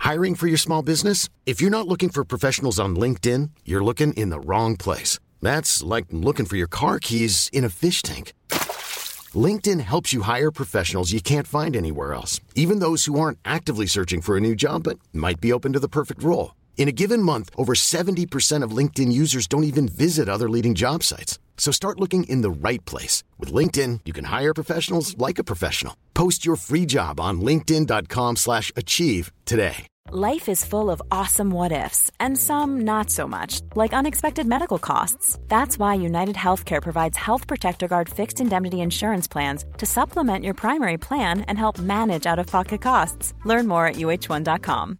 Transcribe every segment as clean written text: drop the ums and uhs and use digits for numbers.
Hiring for your small business? If you're not looking for professionals on LinkedIn, you're looking in the wrong place. That's like looking for your car keys in a fish tank. LinkedIn helps you hire professionals you can't find anywhere else, even those who aren't actively searching for a new job but might be open to the perfect role. In a given month, over 70% of LinkedIn users don't even visit other leading job sites. So start looking in the right place. With LinkedIn, you can hire professionals like a professional. Post your free job on linkedin.com/achieve today. Life is full of awesome what-ifs, and some not so much, like unexpected medical costs. That's why United Healthcare provides Health Protector Guard fixed indemnity insurance plans to supplement your primary plan and help manage out-of-pocket costs. Learn more at uh1.com.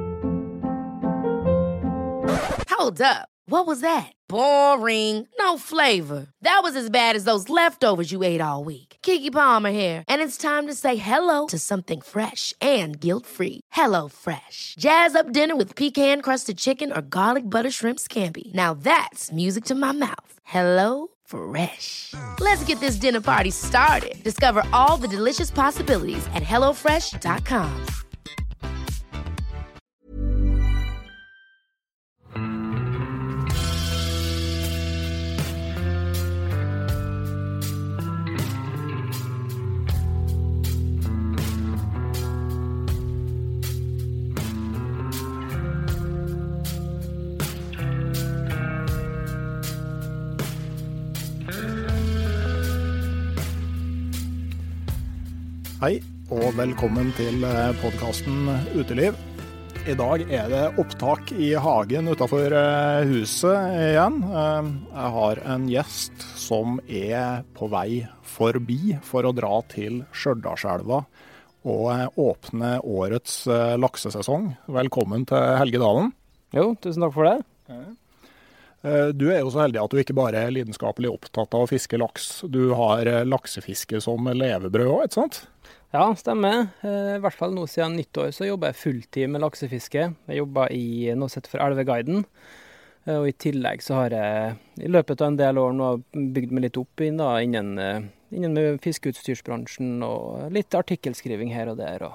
Hold up. What was that? Boring. No flavor. That was as bad as those leftovers you ate all week. Keke Palmer here, and it's time to say hello to something fresh and guilt-free. Hello Fresh. Jazz up dinner with pecan-crusted chicken or garlic butter shrimp scampi. Now that's music to my mouth. Hello Fresh. Let's get this dinner party started. Discover all the delicious possibilities at hellofresh.com. Hei, og velkommen til podcasten Uteliv. I dag det opptak i hagen utenfor huset igjen. Jeg har en gjest som på vei forbi for å dra til Stjørdalselva og åpne årets laksesesong. Velkommen til Helge Dalen. Jo, tusen takk for det. Du jo så heldig at du ikke bare lidenskapelig opptatt av å fiske laks. Du har laksefiske som levebrød også, ikke sant? Ja, stemmer. I hvert fall nå siden nyttår så jobber jeg fulltid med laksefiske. Jeg jobber i noe sett for Elveguiden. Og i tillegg så har jeg i løpet av en del år nå bygd meg litt opp innen med fiskeutstyrsbransjen og litt artikkelskriving her og der.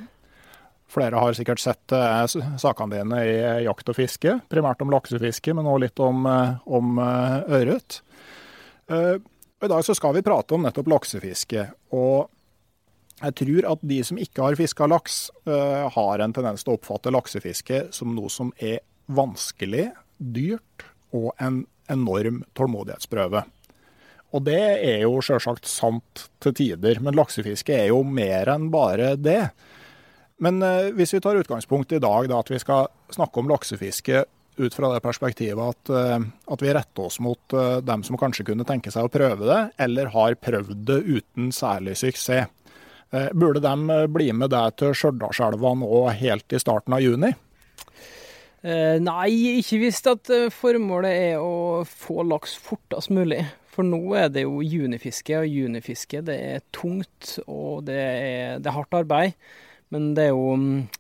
Flere har sikkert sett sakene dine i jakt og fiske, primært om laksefiske, men også litt om ørret. I dag så skal vi prate om nettopp laksefiske, og jeg tror at de som ikke har fisket laks, har en tendens til å oppfatte laksefiske som noe som vanskelig, dyrt og en enorm tålmodighetsprøve. Og det jo selvsagt sant til tider, men laksefiske jo mer enn bare det. Men hvis vi tar utgangspunkt i dag, da, at vi skal snakke om laksefiske ut fra det perspektivet at vi retter oss mot dem som kanskje kunne tenke seg å prøve det, eller har prøvd det uten særlig suksess. Burde de bli med deg til Stjørdalselva nå helt i starten av juni? Nei, ikke visst at formålet å få laks fortest mulig. For nå det jo junifiske, og junifiske det tungt, og det hardt arbeid. Men det jo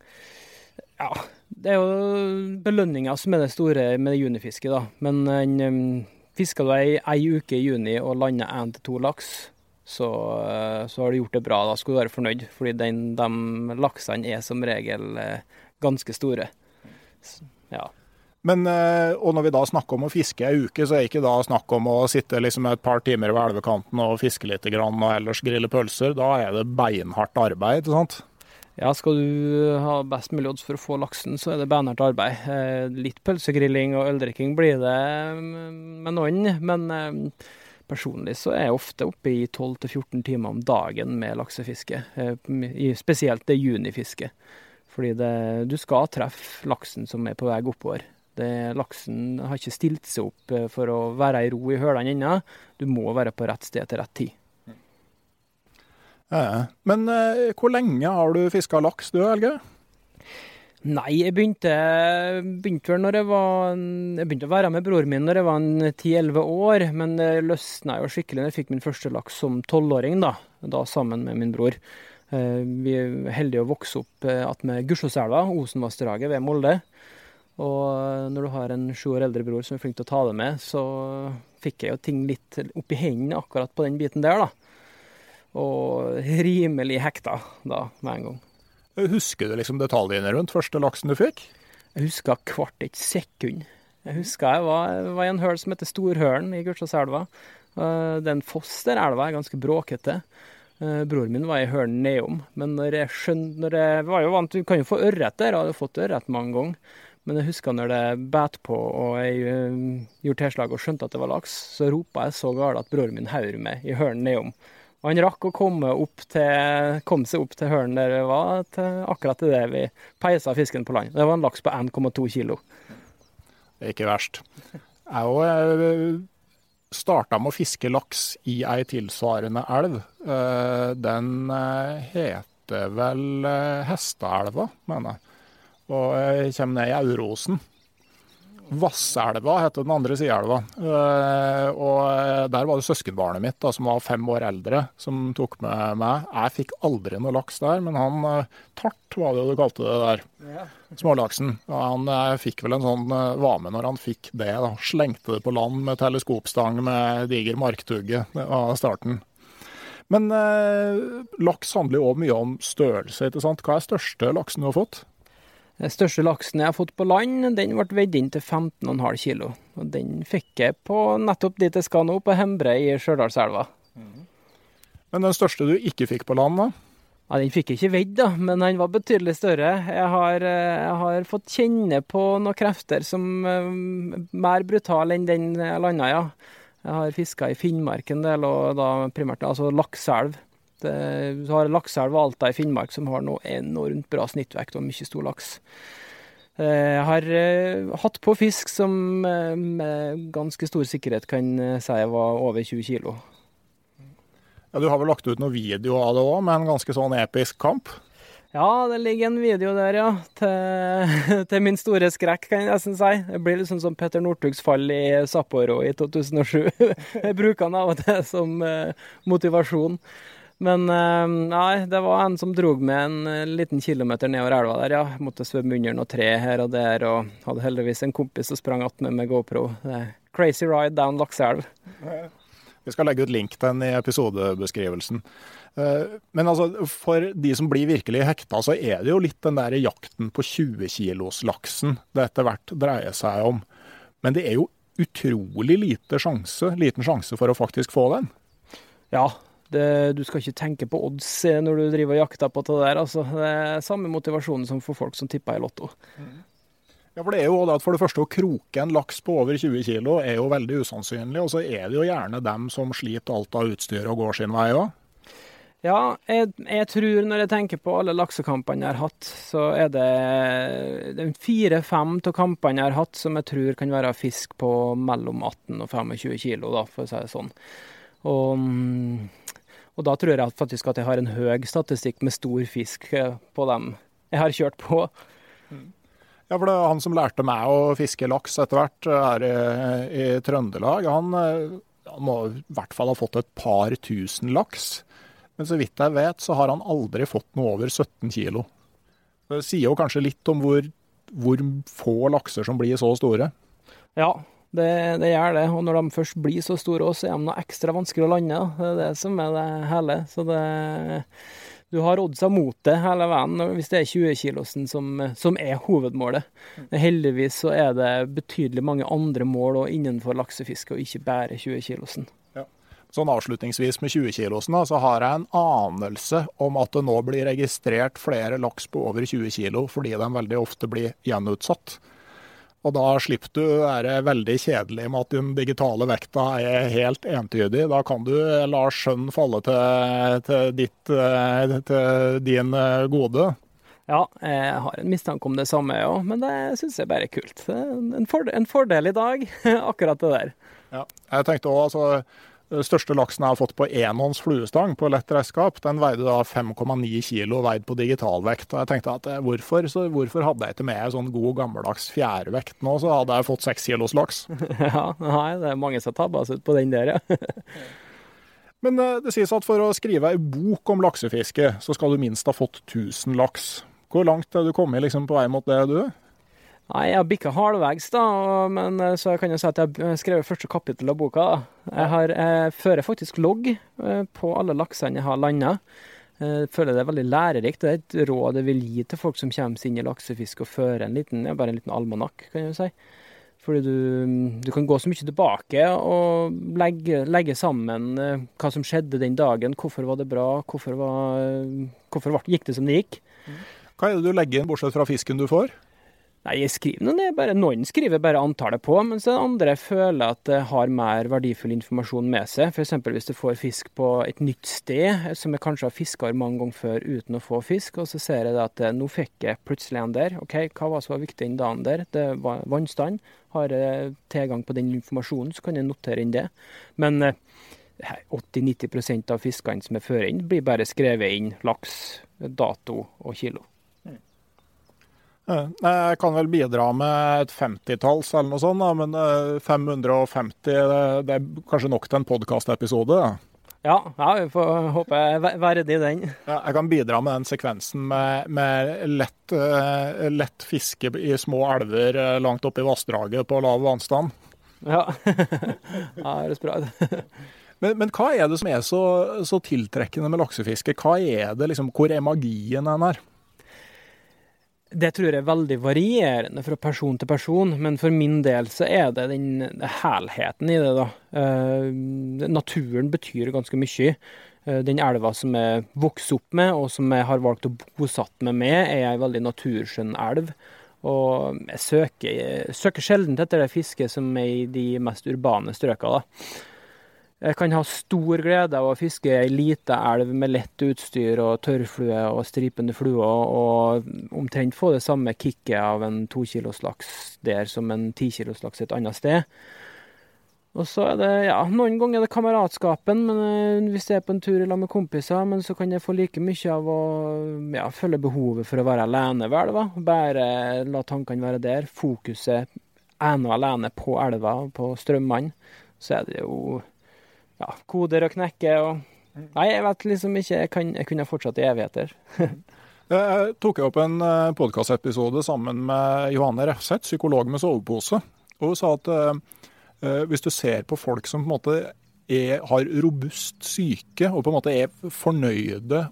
belønninger som det store med junifiske da. Men fisker du ei uke i juni og lander 1 til 2 laks, så har du gjort det bra, da skal du være fornøyd, fordi de laksene som regel ganske store. Ja. Men, og når vi da snakker om å fiske en uke, så ikke da snakk om å sitte liksom et par timer ved elvekanten og fiske litt grann, og ellers grille pølser, da det beinhardt arbeid, ikke sant? Ja, skal du ha best mulig odds for å få laksen, så det beinhardt arbeid. Litt pølsegrilling og øldrikking blir det med noen, men personlig så jeg ofte oppe i 12-14 timer om dagen med laksefiske, spesielt det junifiske. Fordi du skal treffe laksen som på vei oppover. Laksen har ikke stilt seg opp for å være i ro i hølene ennå. Du må være på rett sted til rett tid. Men hvor lenge har du fisket laks, du, Helge? Nei, jeg begynte vel når jeg begynte å være med bror min når jeg var 10-11 år, men det løsnet jo skikkelig når jeg fikk min første laks som 12-åring da sammen med min bror. Vi heldige å vokse opp med Gursåselva, Osenvassdraget ved Molde, og når du har en 7 år eldre bror som flink til å ta det med, så fikk jeg jo ting litt opp i hendene akkurat på den biten der da, og rimelig hekta da med en gang. Husker du liksom detaljene rundt første laksen du fikk? Jeg husker hvert et sekund. Jeg husker jeg var i en høl som heter Storhølen i Gudstadselva. Den foss der elva er ganske bråkete. Bror min var i hølen nedom, men når jeg var jo vant, du kan jo få ørret der, jeg hadde fått ørret mange ganger. Men jeg husker når det bet på og jeg gjorde tilslag og skjønte at det var laks, så ropet jeg så galt at bror min haur meg i hølen nedom. Og han rakk å komme seg opp til hølen der det var, til akkurat til det vi peisa fisken på land. Det var en laks på 1,2 kilo. Det er ikke verst. Jeg startet med å fiske laks i ei tilsvarende elv. Den heter vel Hesteelva, mener jeg. Og jeg kommer ned i Aurosen. Vasselva heter den andre sideelva. Og der var det søskenbarnet mitt, da, som var 5 år eldre, som tok med meg. Jeg fikk aldri noe laks der, men han Tart var det jo du kalte det der. Ja. Smålaksen. Han fikk vel en sånn, var med når han fikk det, da. Slengte det på land med teleskopstang med diger marktugge. Det var starten. Men laks handler jo også mye om størrelse, ikke sant? Hva er største laksen du har fått? Den største laksen jeg har fått på land, den ble vedd inn til 15,5 kilo. Og den fikk jeg på nettopp dit jeg skal nå, på Hembre i Stjørdalselva. Men den største du ikke fikk på land, da? Ja, den fikk jeg ikke vedd, da, men den var betydelig større. Jeg har fått kjenne på noen krefter som er mer brutale enn den jeg landet, ja. Jeg har fisket i Finnmark en del, og da primært altså lakseelv. Du har lakseelv og Alta i Finnmark som har noe enormt bra snittvekt og mye stor laks. Jeg har hatt på fisk som med ganske stor sikkerhet kan si var over 20 kilo. Ja, du har vel lagt ut noen video av det også, med en ganske sånn episk kamp? Ja, det ligger en video der, ja. Til min store skrekk, kan jeg nesten si. Det blir liksom som Petter Northugs fall i Sapporo i 2007. Jeg bruker den av og til som motivasjon. Men nei, det var en som drog med en liten kilometer nedover elva der, ja. Jeg måtte svømme under noen tre her og der, og hadde heldigvis en kompis som sprang att med GoPro. Crazy ride down Lakseelv. Vi skal legge ut link til den i episodebeskrivelsen. Men altså, for de som blir virkelig hekta, så er det jo litt den der jakten på 20-kilos-laksen det etter hvert dreier seg om. Men det er jo utrolig liten sjanse for å faktisk få den. Ja, du skal ikke tenke på odds når du driver og jakter på det der. Altså, det er samme motivasjonen som for folk som tipper i lotto. Ja, for det er jo det at for det første å kroke en laks på over 20 kilo er jo veldig usannsynlig, og så er det jo gjerne dem som sliter alt av utstyr og går sin vei også. Ja, jeg tror når jeg tenker på alle laksekampene jeg har hatt, så er det 4-5 av kampene jeg har hatt som jeg tror kan være fisk på mellom 18 og 25 kilo, da, for å si det sånn. Og da tror jeg faktisk at jeg har en høy statistikk med stor fisk på dem jeg har kjørt på. Ja, for det er han som lærte meg å fiske laks etter hvert her i Trøndelag. Han må i hvert fall ha fått et par tusen laks. Men så vidt jeg vet, så har han aldri fått noe over 17 kilo. Det sier jo kanskje litt om hvor få lakser som blir så store. Ja, det gjør det. Og når de først blir så store også, er de noe ekstra vanskelig å lande. Det er det som er det hele. Så du har oddsa mot det hele veien hvis det er 20-kilosen som er hovedmålet. Heldigvis så er det betydelig mange andre mål innenfor laksefiske, og ikke bare 20-kilosen. Ja. Sånn avslutningsvis med 20-kilosen, så har jeg en anelse om at det nå blir registrert flere laks på over 20 kilo, fordi de veldig ofte blir gjenutsatt. Og da slipper du være veldig kjedelig med at den digitale vekta er helt entydig. Da kan du la skjønn falle til din gode. Ja, jeg har en mistanke om det samme, ja, men det synes jeg bare er kult. En fordel i dag, akkurat det der. Ja, jeg tenkte også, altså, største laksen jeg har fått på enhånds fluestang på lett redskap, den veide da 5,9 kilo veid på digitalvekt. Og jeg tenkte at hvorfor hadde jeg ikke med sånn god gammeldags fjærvekt nå, så hadde jeg fått 6 kilos laks. Ja, nei, det er mange som tabber seg ut på den der, ja. Men det sies at for å skrive en bok om laksefiske, så skal du minst ha fått 1000 laks. Hvor langt er du kommet liksom på vei mot det, du? Nei, jeg har bikket halvvegs da, men så kan jeg si at jeg har skrevet første kapittel av boka. Jeg fører faktisk logg på alle laksene jeg har landet. Jeg føler det veldig lærerikt. Det er et råd jeg vil gi til folk som kommer inn i laksefisk og fører bare en liten almanakk, kan jeg si. Fordi du kan gå så mye tilbake og legge sammen hva som skjedde den dagen, hvorfor var det bra, hvorfor gikk det som det gikk. Hva det du legger inn bortsett fra fisken du får? Nei, jeg skriver noen skriver bare antallet på, mens den andre føler at det har mer verdifull informasjon med seg. For eksempel hvis du får fisk på et nytt sted, som jeg kanskje har fisket mange ganger før uten å få fisk, og så ser jeg at nå fikk jeg plutselig en der. Ok, hva var så viktig den dagen der? Det var vannstand. Har jeg tilgang på den informasjonen, så kan jeg notere inn det. Men 80-90% av fiskene som jeg fører inn, blir bare skrevet inn laks, dato og kilo. Jeg kan vel bidra med et 50-talls eller noe sånt, men 550 det kanskje nok til en podcast-episode. Ja, vi får håpe jeg er verdig den. Jeg kan bidra med den sekvensen med lett fiske i små elver langt oppe i vassdraget på lav vannstand. Ja, det er bra. Men hva det som så tiltrekkende med laksefiske? Hva det liksom, hvor magien den her? Det tror jeg er veldig varierende fra person til person, men for min del så det den helheten i det da. Naturen betyr ganske mye. Den elva som jeg vokser opp med, og som jeg har valgt å bosatt meg med, en veldig naturskjønn elv. Og jeg søker sjelden etter det fisket som i de mest urbane strøkene da. Jeg kan ha stor glede av å fiske en liten elv med lett utstyr og tørrflue og stripende flue, og omtrent få det samme kicket av en 2 kilos laks der som en 10 kilos laks et annet sted. Og så det, noen ganger det kameratskapen, men hvis jeg på en tur sammen med kompiser, men så kan jeg få like mye av å følge behovet for å være alene ved elva. Bare la tankene være der, fokuset ene og alene på elva, på strømmene, så det jo koder og knekke og... Nei, jeg vet liksom ikke, jeg kunne fortsatt i evigheter. Jeg tok opp en podcast-episode sammen med Johanne Refseth, psykolog med sovepose, og hun sa at hvis du ser på folk som på en måte har robust syke, og på en måte fornøyde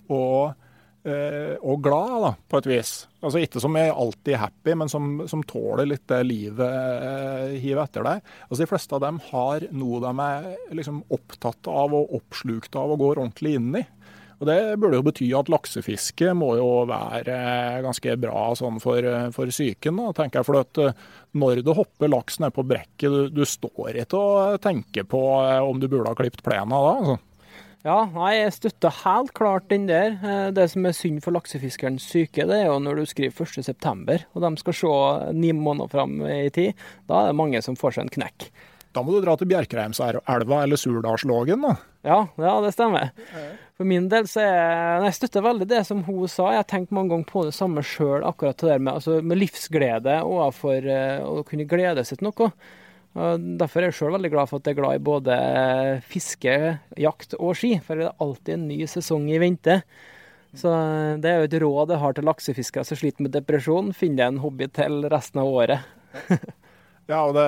og glad da, på et vis. Altså ikke som alltid happy, men som tåler litt det livet hiver etter deg. Altså de fleste av dem har noe de liksom opptatt av og oppslukt av og går ordentlig inn i. Og det burde jo bety at laksefiske må jo være ganske bra sånn for psyken, da, tenker jeg. For at når du hopper laks ned på brekket, du står ikke og tenker på om du burde ha klippet plena da, altså. Ja, jeg støtter helt klart den der. Det som synd for laksefiskerens syke, det jo når du skriver 1. september, og de skal se 9 måneder frem i tid. Da det mange som får seg en knekk. Da må du dra til Bjerkreimselva eller Surdalslågen, da. Ja, det stemmer. For min del så jeg støtter veldig det som hun sa. Jeg har tenkt mange ganger på det samme selv, akkurat det der med livsglede overfor å kunne glede seg til noe. Og derfor jeg selv veldig glad for at jeg glad i både fiske, jakt og ski, for det alltid en ny sesong i vente. Så det jo et råd jeg har til laksefiskere som sliter med depresjon. Finn deg en hobby til resten av året. Ja, og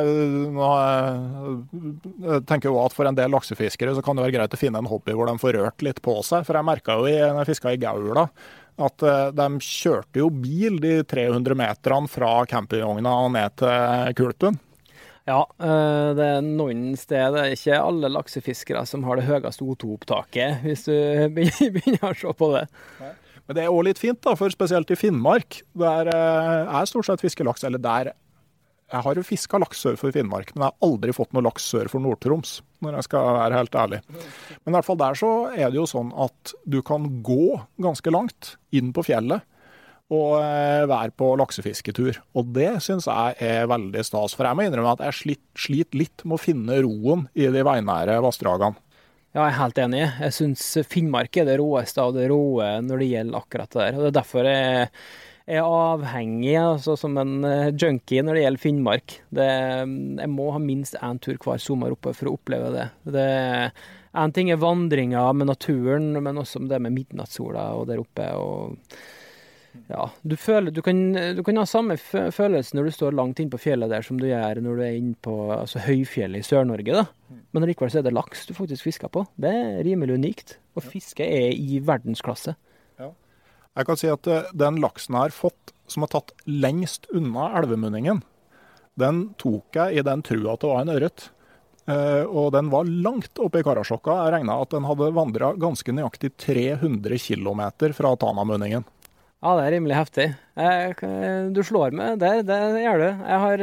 jeg tenker jo at for en del laksefiskere så kan det være greit å finne en hobby hvor de får rørt litt på seg. For jeg merket jo når jeg fisket i Gaula at de kjørte jo bil de 300 meterne fra campingvogna og ned til kulpen. Ja, det noen steder, ikke alle laksefiskere som har det høyeste O2-opptaket, hvis du begynner å se på det. Men det også litt fint da, for spesielt i Finnmark, der stort sett fiskelaks, eller der jeg har jo fisket laks sør for Finnmark, men jeg har aldri fått noe laks sør for Nord-Troms, når jeg skal være helt ærlig. Men i hvert fall der så det jo sånn at du kan gå ganske langt inn på fjellet, og være på laksefisketur. Og det synes jeg veldig stas, for jeg må innrømme at jeg sliter litt med å finne roen i de veinære vassdragene. Ja, jeg helt enig. Jeg synes Finnmark det råeste av det råe når det gjelder akkurat det der. Og det derfor jeg avhengig, altså som en junkie når det gjelder Finnmark. Jeg må ha minst en tur hver sommer oppe for å oppleve det. En ting vandringer med naturen, men også det med midnattssola og der oppe, og Ja, du kan ha samme følelse når du står langt inn på fjellet der som du gjør når du inne på høyfjellet i Sør-Norge, da. Men likevel så det laks du faktisk fisker på. Det rimelig unikt. Og fiske i verdensklasse. Ja. Jeg kan si at den laksen jeg har fått, som har tatt lengst unna elvemunningen, den tok jeg i den trua at det var en ørret. Og den var langt oppe i Karasjokka. Jeg regnet at den hadde vandret ganske nøyaktig 300 kilometer fra Tana-munningen. Ja, det rimelig heftig. Du slår meg der, det gjør du. Jeg har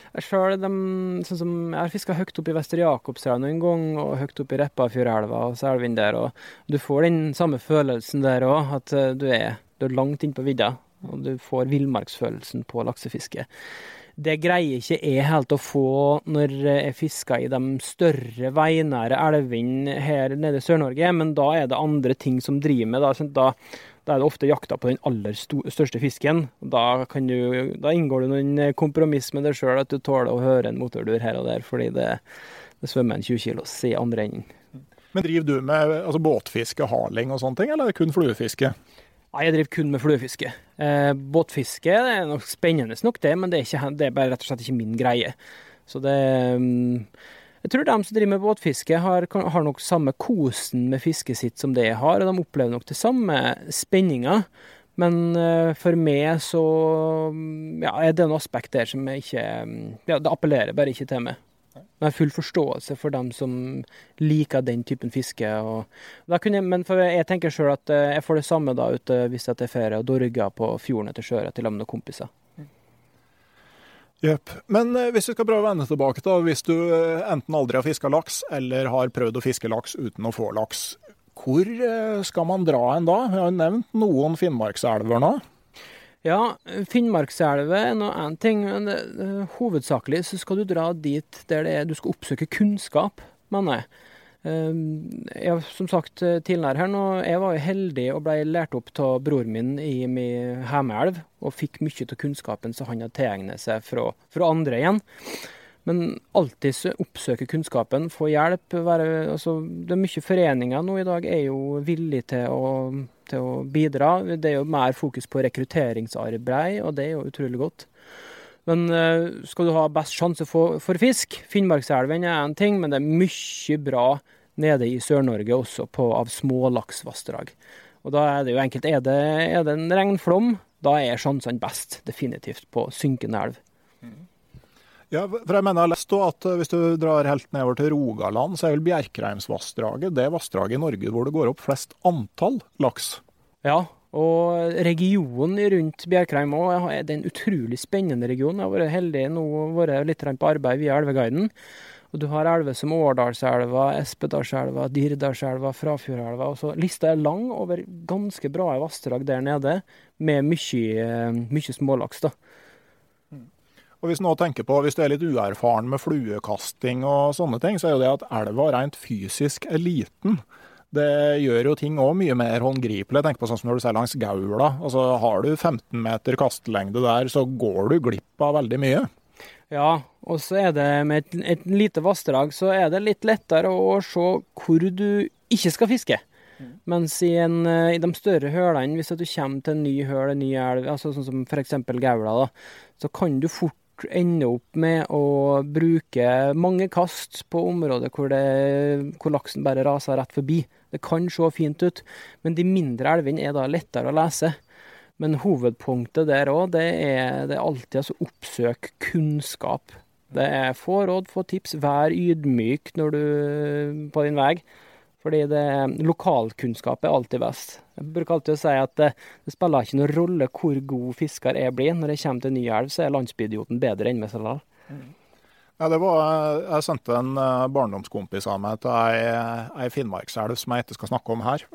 fisket høyt opp i Vester Jakobselva en gang, og høyt opp i Repparfjordelva og Selvind der, og du får den samme følelsen der også, at du er langt inn på vidda, og du får villmarksfølelsen på laksefiske. Det greier ikke jeg helt å få når jeg fisker i de større veinære elvene her nede i Sør-Norge, men da er det andre ting som driver med. Da er det ofte jakta på den aller største fisken. Da inngår det noen kompromiss med deg selv at du tåler å høre en motordur her og der, fordi det svømmer en 20 kilos i andre enden. Men driver du med båtfiske, haling og sånne ting, eller er det kun fluefiske? Nei, jeg driver kun med fluefiske. Båtfiske det er nok spennende nok det, men det er bare rett og slett ikke min greie. Så jeg tror de som driver med båtfiske har nok samme kosen med fisket sitt som det jeg har, og de opplever nok det samme spenninga. Men for meg så er det en aspekt der som jeg ikke, det appellerer bare ikke til meg. Men jeg har full forståelse for dem som liker den typen fiske. Men jeg tenker selv at jeg får det samme da ute hvis jeg er ferie og dorger på fjorden etter sjøret til med noen kompiser. Jep. Men hvis vi skal prøve å vende tilbake da, hvis du enten aldri har fisket laks, eller har prøvd å fiske laks uten å få laks, hvor skal man dra en da? Jeg har nevnt noen Finnmarkselver nå. Ja, Finnmarkselve er noe en ting, men hovedsakelig så skal du dra dit der du skal oppsøke kunnskap, mener jeg. Jeg som sagt tidligere her nå, jeg var jo heldig og ble lært opp av bror min i min hjemmeelv, og fikk mye av kunnskapen så han hadde tilegnet seg fra andre igjen. Men alltid oppsøke kunnskapen, få hjelp. Det er mye foreninger nå i dag er jo villige til å bidra. Det er jo mer fokus på rekrutteringsarbeid, og det er jo utrolig godt. Men skal du ha best sjanse for fisk, Finnmarkselven er en ting, men det er mye bra nede i Sør-Norge også av smålaksvassdrag. Og da er det jo enkelt, er det en regnflom, da er sjansene best, definitivt, på synkende elv. Ja, for jeg mener jeg har lest at hvis du drar helt nedover til Rogaland, så er vel Bjerkreimsvassdraget det vassdraget i Norge hvor det går opp flest antall laks. Ja, og regionen rundt Bjerkreim også, det er en utrolig spennende region. Jeg har vært heldig nå, vært litt på arbeid via Elveguiden. Og du har elver som Årdalselva, Espedalselva, Dirdalselva, Frafjordelva. Og så lista er lang over ganske bra vassdrag der nede, med mye smålaks da. Og hvis du er litt uerfaren med fluekasting og sånne ting, så er jo det at elva rent fysisk er liten. Det gjør jo ting også mye mer håndgripelig. Jeg tenker på sånn som når du ser langs Gaula. Altså har du 15 meter kastelengde der, så går du glipp av veldig mye. Ja, og så er det med et lite vassdrag, så er det litt lettere å se hvor du ikke skal fiske. Mens i de større hølene, hvis du kommer til en ny høl, en ny elv, altså sånn som for eksempel Gaula, da, så kan du fort ende opp med å bruke mange kast på områder hvor laksen bare raser rett forbi. Det kan se fint ut, men de mindre elvene er da lettere å lese. Men hovedpunktet der også, det er alltid oppsøk kunnskap. Det er få råd, få tips, vær ydmyk på din vei. Fordi lokalkunnskap er alltid best. Jeg bruker alltid å si at det spiller ikke noen rolle hvor god fisker jeg blir. Når jeg kommer til en ny elv, så er landsbyidioten bedre enn meg selv. Ja, jeg sendte en barndomskompis av meg til ei Finnmarkselv som jeg ikke skal snakke om her.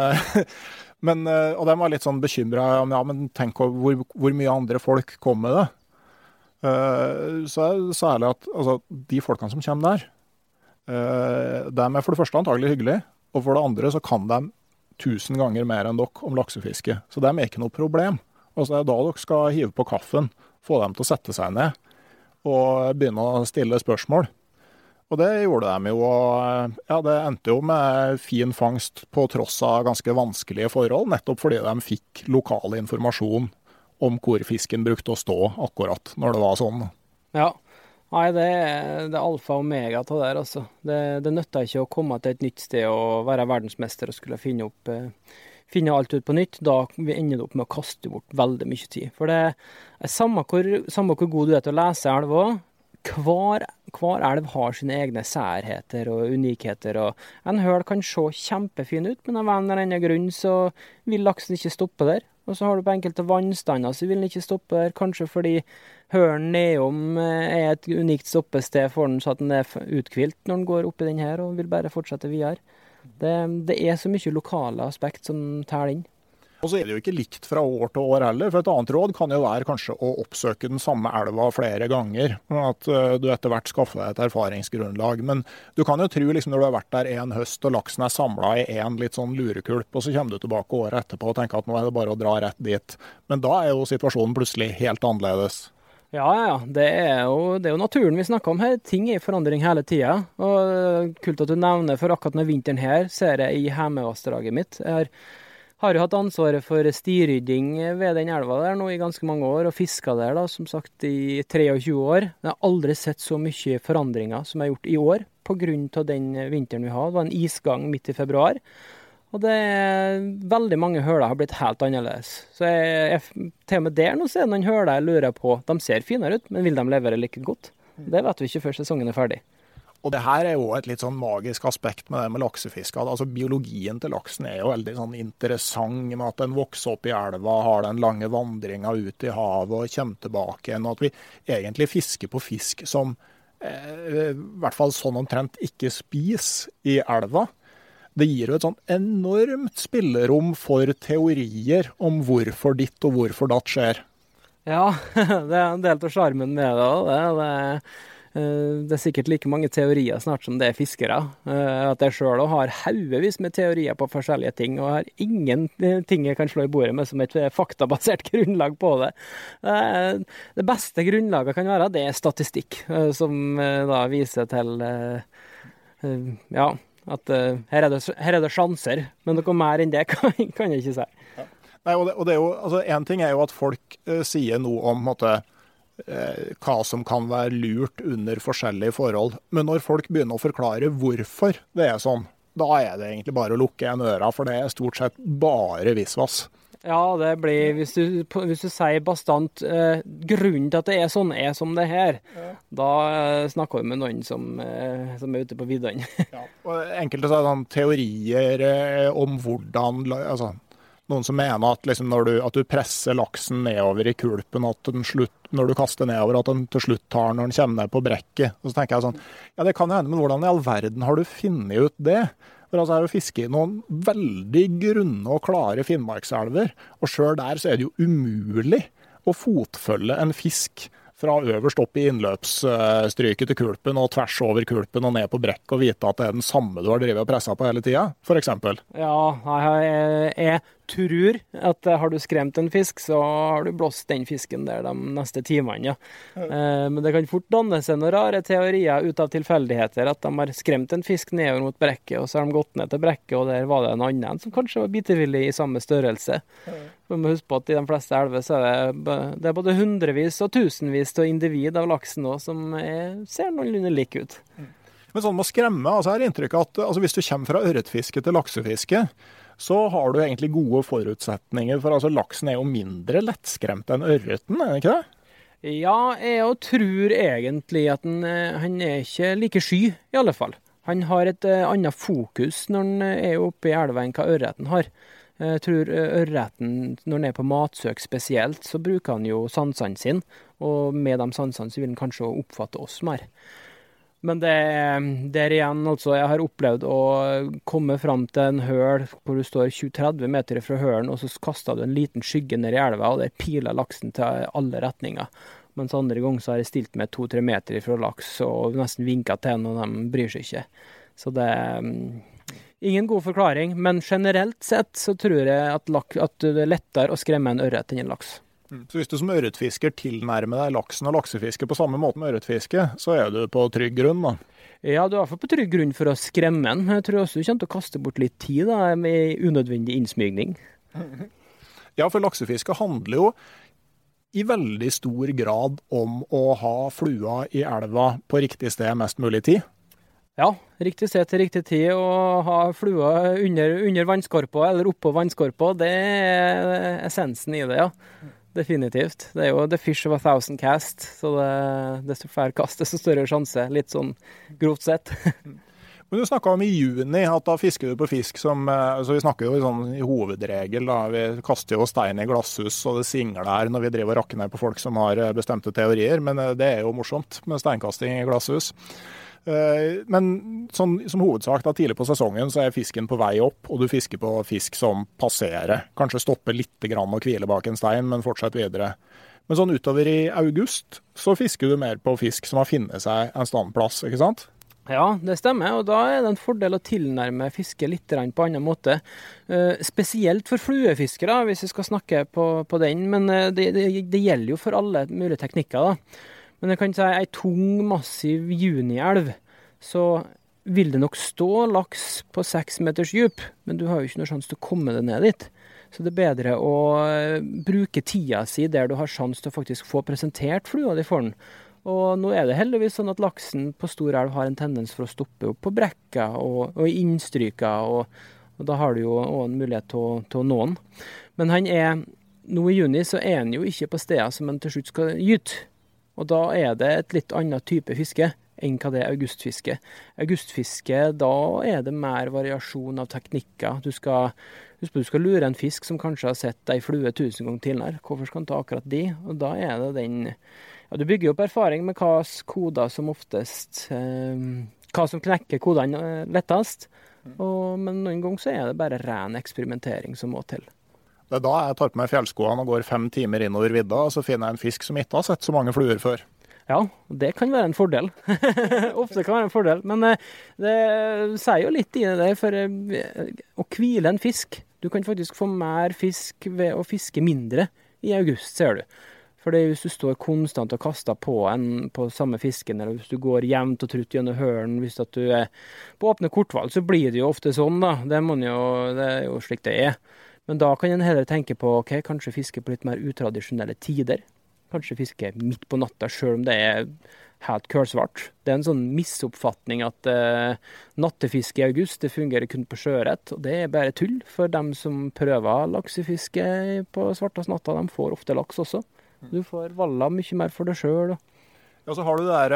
Og de var litt sånn bekymret. Ja, men tenk hvor mye andre folk kom med det. Så jeg sa ærlig at altså, de folkene som kommer der, de er for det første antagelig hyggelig, og for det andre så kan de 1000 ganger mer enn dere om laksefiske. Så det er ikke noe problem. Og så er det da dere skal hive på kaffen, få dem til å sette seg ned og begynne å stille spørsmål. Og det gjorde de jo, og ja, det endte jo med fin fangst på tross av ganske vanskelige forhold, nettopp fordi de fikk lokal informasjon om hvor fisken brukte å stå akkurat når det var sånn. Ja, nei, det er alfa og omega til det der, altså. Det nytter ikke å komme til et nytt sted og være verdensmester og skulle finne alt ut på nytt. Da vi ender opp med å kaste bort veldig mye tid. For det er samme hvor god du er til å lese elva, hver elv har sine egne særheter og unikheter. Og en høl kan se kjempefin ut, men av en eller annen grunn så vil laksen ikke stoppe der. Og så har du på enkelte vannstander så vil den ikke stoppe der, kanskje fordi hølen nedom er et unikt stoppested for den, så at den er utkvilt når den går oppi den her og vil bare fortsette videre. Det er så mye lokale aspekt som teller inn. Og så er det jo ikke likt fra år til år heller, for et annet råd kan jo være kanskje å oppsøke den samme elva flere ganger, at du etter hvert skaffer deg et erfaringsgrunnlag. Men du kan jo tro liksom, når du har vært der en høst og laksen er samlet i en litt sånn lurekulp, og så kommer du tilbake året etterpå og tenker at nå er det bare å dra rett dit. Men da er jo situasjonen plutselig helt annerledes. Ja. Det er jo naturen vi snakker om her. Ting er i forandring hele tiden. Og kult at du nevner, for akkurat med vinteren her ser jeg i Hemøyvassdraget mitt. Jeg har jo hatt ansvaret for stirydding ved den elva der nå i ganske mange år, og fisket der da, som sagt, i 23 år. Jeg har aldri sett så mye forandringer som jeg har gjort i år, på grunn av den vinteren vi har. Det var en isgang midt i februar, og veldig mange høler har blitt helt annerledes. Så til og med der nå ser noen høler jeg lurer på. De ser finere ut, men vil de levere like godt? Det vet vi ikke før sesongen er ferdig. Og det her er jo et litt sånn magisk aspekt med det med laksefiske. Altså biologien til laksen er jo veldig sånn interessant med at den vokser opp i elva, har den lange vandringen ut i havet og kommer tilbake igjen. Og at vi egentlig fisker på fisk som i hvert fall sånn omtrent ikke spiser i elva. Det gir jo et sånn enormt spillerom for teorier om hvorfor ditt og hvorfor datt skjer. Ja, det er en del av sjarmen med det. Det er sikkert like mange teorier snart som det er fiskere. At jeg selv har haugevis med teorier på forskjellige ting, og har ingen ting jeg kan slå i bordet med som et faktabasert grunnlag på det. Det beste grunnlaget kan være, det er statistikk, som da viser til at her er det sjanser, men noe mer enn det kan jeg ikke si. Ja. Nei, og det er jo, altså, en ting er jo at folk sier noe om hva som kan være lurt under forskjellige forhold. Men når folk begynner å forklare hvorfor det er sånn, da er det egentlig bare å lukke en øra, for det er stort sett bare visvas. Ja, det blir, hvis du sier bastant grunnen til at det er sånn er som det her, da snakker vi med noen som er ute på viddene. Ja, og enkelte så er sånn teorier om hvordan, altså noen som mener at, liksom, at du presser laksen nedover i kulpen, at når du kaster nedover, at den til slutt tar når den kommer ned på brekket. Og så tenker jeg sånn, ja det kan jo hende, men hvordan i all verden har du funnet ut det? For altså er jo fiske i noen veldig grunne og klare Finnmarkselver, og selv der så er det jo umulig å fotfølge en fisk fra øverst opp i innløpsstryket til kulpen og tvers over kulpen og ned på brekk og vite at det er den samme du har drevet og presset på hele tiden, for eksempel. Ja, jeg tror at har du skremt en fisk, så har du blåst den fisken der de neste timene, ja. Men det kan fort danne seg noen rare teorier ut av tilfeldigheter, at de har skremt en fisk nedover mot brekket, og så har de gått ned til brekket, og der var det en annen som kanskje var bitevillig i samme størrelse. Vi må huske på at i de fleste elver så er det både hundrevis og tusenvis av individ av laksen nå som ser noenlunde like ut. Men sånn med å skremme, altså jeg har inntrykk av at hvis du kommer fra ørretfiske til laksefiske, så har du egentlig gode forutsetninger, for altså laksen er jo mindre lettskremt enn ørreten, er det ikke det? Ja, jeg tror egentlig at han er ikke like sky, i alle fall. Han har et annet fokus når han er oppe i elva enn hva ørreten har. Jeg tror ørreten, når han er på matsøk spesielt, så bruker han jo sansene sin, og med de sansene så vil han kanskje oppfatte oss mer. Men det er igjen, altså, jeg har opplevd å komme fram til en høl hvor du står 20-30 meter fra hølen, og så kaster du en liten skygge ned i elva, og det piler laksen til alle retninger. Mens andre ganger så har jeg stilt meg 2-3 meter fra laks, og nesten vinket til en, og de bryr seg ikke. Så det er ingen god forklaring, men generelt sett så tror jeg at det er lettere å skremme en ørret enn en laks. Så hvis du som ørretfisker tilnærmer deg laksen og laksefiske på samme måte med ørretfiske, så er du på trygg grunn da? Ja, du er i hvert fall på trygg grunn for å skremme den. Jeg tror også du kommer til å kaste bort litt tid da, med unødvendig innsmygning. Ja, for laksefiske handler jo i veldig stor grad om å ha flua i elva på riktig sted mest mulig tid. Ja, riktig sted til riktig tid, og ha flua under vannskorpa eller oppå vannskorpa, det er essensen i det, ja. Definitivt. Det er jo the fish of 1000 cast, så desto færre kast, desto større sjanse, litt sånn grovt sett. Men du snakket om i juni at da fisker du på fisk som, så vi snakker jo sånn i hovedregel da, vi kaster jo stein i glasshus og det singler når vi driver og rakker ned på folk som har bestemte teorier, men det er jo morsomt med steinkasting i glasshus. Men sånn, som hovedsak da, tidlig på sesongen så er fisken på vei opp, og du fisker på fisk som passerer. Kanskje stopper litt grann og hviler bak en stein, men fortsetter videre. Men sånn utover i august så fisker du mer på fisk som har funnet seg en standplass, ikke sant? Ja, det stemmer, og da er det en fordel å tilnærme fiske litt på annen måte. Spesielt for fluefiskere, hvis vi skal snakke på den, men det gjelder jo for alle mulige teknikker da. Men jeg kan si en tung, massiv junielv, så vil det nok stå laks på 6 meters djup, men du har jo ikke noe sjanse til å komme deg ned dit. Så det er bedre å bruke tida si der du har sjanse til å faktisk få presentert flua di for den. Og nå er det heldigvis sånn at laksen på stor elv har en tendens for å stoppe opp på brekka og i innstryka, og da har du jo også en mulighet til å nå den. Men nå i juni så er han jo ikke på stedet som han til slutt skal gyte. Og da er det et litt annet type fiske enn hva det er augustfiske. Augustfiske, da er det mer variasjon av teknikker. Du skal lure en fisk som kanskje har sett ei flue 1000 ganger tidligere. Hvorfor skal han ta akkurat de? Og da er det den... Ja, du bygger opp erfaring med hva koder som oftest... hva som knekker kodene lettest. Men noen ganger så er det bare ren eksperimentering som må til. Det er da jeg tar på meg fjellskoene og går 5 timer innover vidda, og så finner jeg en fisk som ikke har sett så mange fluer før. Ja, det kan være en fordel. Ofte kan være en fordel, men det sier jo litt i det der, for å hvile en fisk. Du kan faktisk få mer fisk ved å fiske mindre i august, ser du. For hvis du står konstant og kaster på samme fisken, eller hvis du går jevnt og trutt gjennom høren, hvis at du er på åpne kortvalg, så blir det jo ofte sånn da. Det er jo slik det er. Men da kan en heller tenke på, kanskje fiske på litt mer utradisjonelle tider. Kanskje fiske midt på natta, selv om det er helt kølsvart. Det er en sånn misoppfatning at nattefiske i august, det fungerer kun på sjøørret. Og det er bare tull, for dem som prøver laksefiske på svartas natta, de får ofte laks også. Du får valla mye mer for deg selv. Ja, så har du det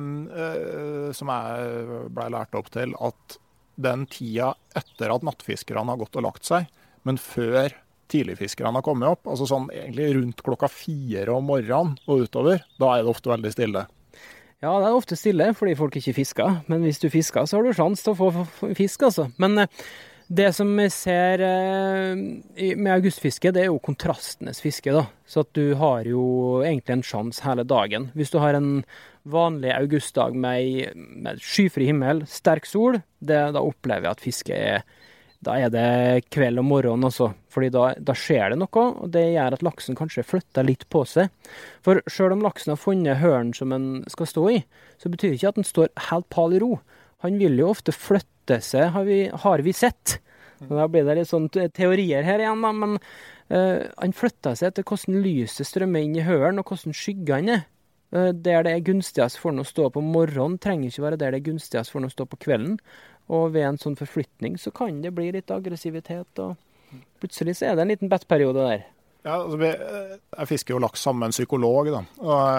der som jeg ble lært opp til, at den tida etter at nattfiskerne har gått og lagt seg, men før tidligfiskerne har kommet opp, altså sånn egentlig rundt klokka 4 om morgenen og utover, da er det ofte veldig stille. Ja, det er ofte stille fordi folk ikke fisker, men hvis du fisker så har du sjanse til å få fisk, altså. Men det som vi ser med augustfiske, det er jo kontrastenes fiske da, så at du har jo egentlig en sjanse hele dagen. Hvis du har en vanlig augustdag med skyfri himmel, sterk sol, da opplever jeg at fiske da er det kveld og morgen også, fordi da skjer det noe, og det gjør at laksen kanskje flytter litt på seg. For selv om laksen har funnet høren som den skal stå i, så betyr det ikke at den står helt pal i ro. Han vil jo ofte flytte seg, har vi sett. Og da blir det litt sånn teorier her igjen, da, men han flytter seg etter hvordan lyset strømmer inn i høren, og hvordan skyggene er. Der det er gunstigast for den å stå på morgenen, trenger ikke være der det er gunstigast for den å stå på kvelden. Og ved en sånn forflytning så kan det bli litt aggressivitet, og plutselig så er det en liten bettperiode der. Ja, altså jeg fisker jo laks sammen med en psykolog, da.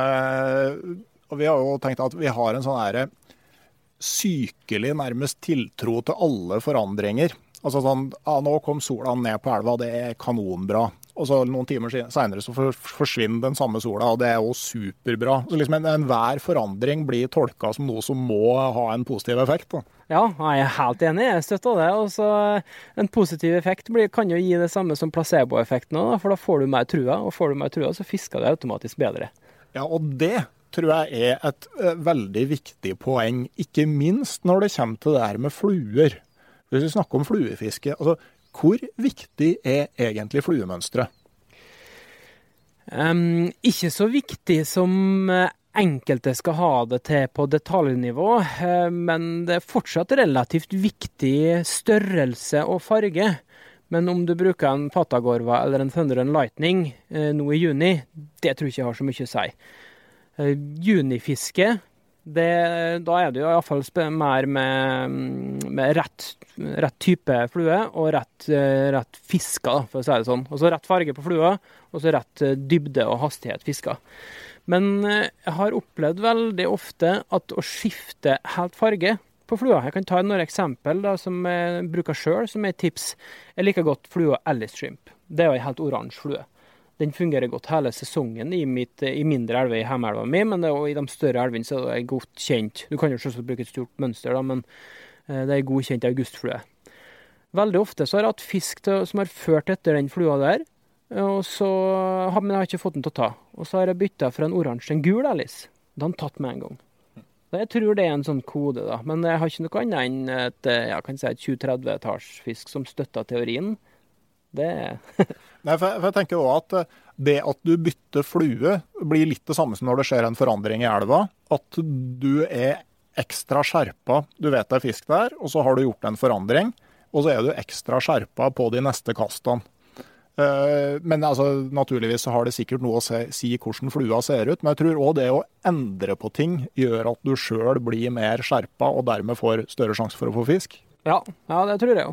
Og vi har jo tenkt at vi har en sånn her sykelig nærmest tiltro til alle forandringer. Altså sånn, nå kom sola ned på elva, det er kanonbra. Og så noen timer senere så forsvinner den samme sola, og det er jo superbra. Så liksom enhver forandring blir tolket som noe som må ha en positiv effekt, da. Ja, jeg er helt enig, jeg støtter det. Og så en positiv effekt kan jo gi det samme som placeboeffekten, for da får du mer trua, og får du mer trua så fisker det automatisk bedre. Ja, og det tror jeg er et veldig viktig poeng, ikke minst når det kommer til det her med fluer. Hvis vi snakker om fluefiske, altså hvor viktig er egentlig fluemønstret? Ikke så viktig som enkelte skal ha det til på detaljnivå, men det fortsatt relativt viktig størrelse og farge. Men om du bruker en Patagorva eller en Thunder and Lightning nå i juni, det tror jeg ikke jeg har så mye å si. Junifiske, da er det jo i hvert fall mer med rett type flue og rett fisker, for å si det sånn. Altså rett farge på flua, og så rett dybde og hastighet fisker. Men jeg har opplevd veldig ofte at å skifte helt farge på flua, jeg kan ta noen eksempel da, som jeg bruker selv, som er et tips. Jeg liker godt flua Alice Shrimp. Det er jo en helt oransje flue. Den fungerer godt hele sesongen i mindre elver i Hemelva mi, men det er også i de større elvene så er det godt kjent. Du kan jo selvsagt bruke et stort mønster, da, men det er god kjent augustflue. Veldig ofte så har jeg hatt fisk som har ført etter den flua der, men jeg har ikke fått den til å ta. Og så har jeg byttet fra en oransje til en gul Alice. Da har den tatt med en gang. Jeg tror det er en sånn kode, da. Men jeg har ikke noe annet enn et 20-30-tallsfisk som støtter teorien. Det Nei, for jeg tenker også at det at du bytter flue blir litt det samme som når det skjer en forandring i elva. At du er ekstra skjerpa. Du vet det er fisk der, og så har du gjort en forandring. Og så er du ekstra skjerpa på de neste kastene. Men altså, naturligvis så har det sikkert noe å si hvordan flua ser ut, men jeg tror også det å endre på ting gjør at du selv blir mer skjerpa og dermed får større sjanse for å få fisk. Ja, det tror jeg jo.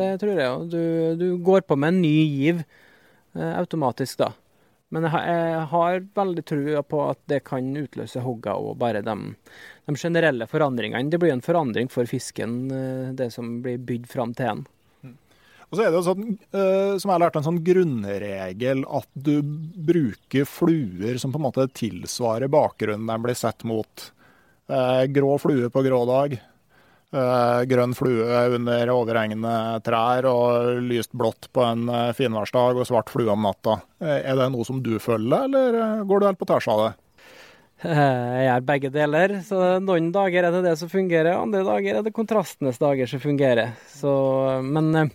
Du går på med en ny giv automatisk da. Men jeg har veldig trua på at det kan utløse hogga og bare de generelle forandringene. Det blir en forandring for fisken, det som blir bydd fram til en. Og så er det jo sånn, som jeg har lært en sånn grunnregel, at du bruker fluer som på en måte tilsvarer bakgrunnen de blir sett mot. Grå flue på grå dag, grønn flue under overhengende trær og lyst blått på en finværsdag og svart flue om natta. Er det noe som du følger, eller går du helt på tvers av det? Jeg gjør begge deler, så noen dager er det som fungerer, andre dager er det kontrastenes dager som fungerer. Men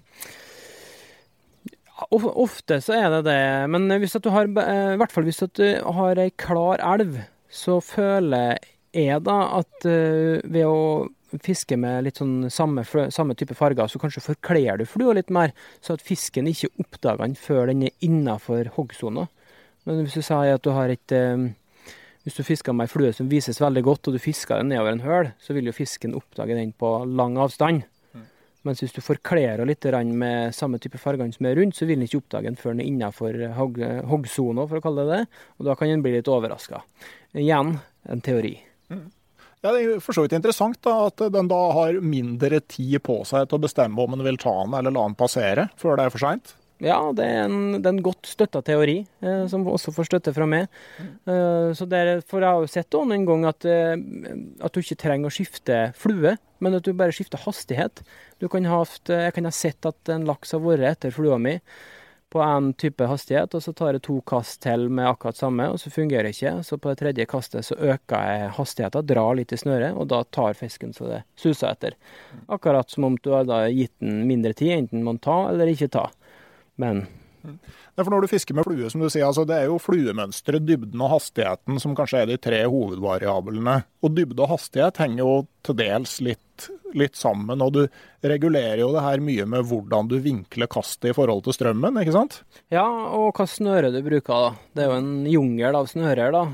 ofte så er det det, men hvis at du har, i hvert fall hvis at du har en klar elv, så føler jeg da at ved å fiske med litt sånn samme type farger, så kanskje forkler du flua litt mer, så at fisken ikke oppdager den før den er innenfor hoggsona. Men hvis du sier at du har hvis du fisker med en flue som vises veldig godt, og du fisker den nedover en høl, så vil jo fisken oppdage den på lang avstand. Mens hvis du forkler litt med samme type fargene som er rundt, så vil den ikke oppdage den før den er innenfor hoggsona, for å kalle det det, og da kan den bli litt overrasket. Igjen, en teori. Ja, det er for så vidt interessant da, at den da har mindre tid på seg til å bestemme om den vil ta den eller la den passere, før det er for sent. Ja, det er en godt støttet teori, som også får støtte fra meg. Så for jeg har jo sett noen gang at du ikke trenger å skifte flue, men at du bare skifter hastighet. Jeg kan ha sett at en laks har vært etter flua mi på en type hastighet, og så tar jeg 2 kast til med akkurat samme, og så fungerer det ikke. Så på det 3. kastet så øker jeg hastigheten, drar litt i snøret, og da tar fisken så det suser etter. Akkurat som om du har da gitt den mindre tid, enten man ta eller ikke ta. Men For når du fisker med flue, som du sier, altså det er jo fluemønstret, dybden og hastigheten som kanskje er de 3 hovedvariablene. Og dybde og hastighet henger jo til dels litt sammen, og du regulerer jo det her mye med hvordan du vinkler kastet i forhold til strømmen, ikke sant? Ja, og hva snøre du bruker da. Det er jo en jungel av snører da.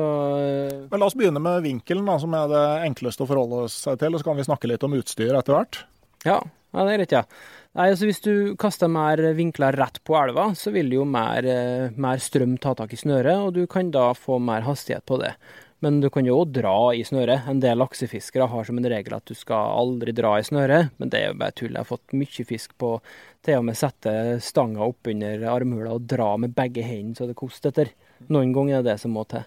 Men la oss begynne med vinkelen da, som er det enkleste å forholde seg til, og så kan vi snakke litt om utstyr etter hvert. Ja, det er rett, ja. Nei, altså hvis du kaster mer vinkler rett på elva, så vil jo mer strøm ta tak i snøret, og du kan da få mer hastighet på det. Men du kan jo også dra i snøret. En del laksefiskere har som en regel at du skal aldri dra i snøret, men det er jo bare tull. Jeg har fått mye fisk på til og med sette stanga opp under armhula og dra med begge hendene så det koster etter. Noen ganger er det som må til.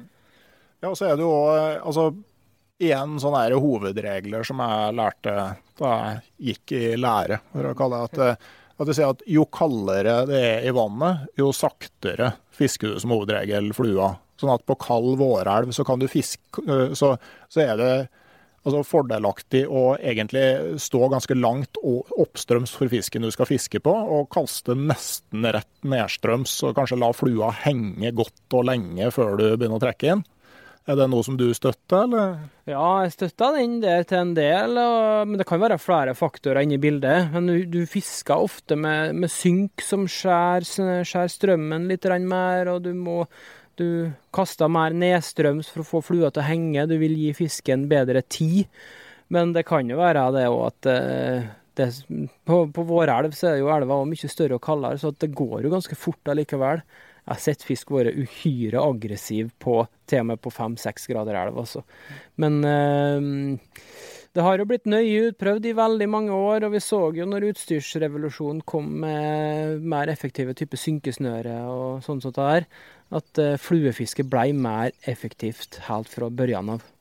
Ja, og så er det jo altså igjen sånne her hovedregler som jeg lærte da jeg gikk i lære, for å kalle det at du sier at jo kaldere det er i vannet, jo saktere fisker du som hovedregel flua. Sånn at på kald vårelv så kan du fiske, så er det altså fordelaktig å egentlig stå ganske langt oppstrøms for fisken du skal fiske på, og kaste nesten rett nedstrøms, og kanskje la flua henge godt og lenge før du begynner å trekke inn. Det noe som du støtter, eller? Ja, jeg støtter den der til en del, men det kan være flere faktorer inne i bildet. Men du fisker ofte med synk som skjær strømmen litt mer, og du kaster mer nedstrøms for å få flua til å henge. Du vil gi fisken bedre tid, men det kan jo være det også at på vår elv så er jo elva mye større og kaldere, så det går jo ganske fort allikevel. Jeg har sett fisk være uhyre aggressiv til og med på 5-6 grader elv, altså. Men det har jo blitt nøye utprøvd i veldig mange år, og vi så jo når utstyrsrevolusjonen kom med mer effektive typer synkesnøre og sånn som det her, at fluefiske ble mer effektivt helt fra børjan av.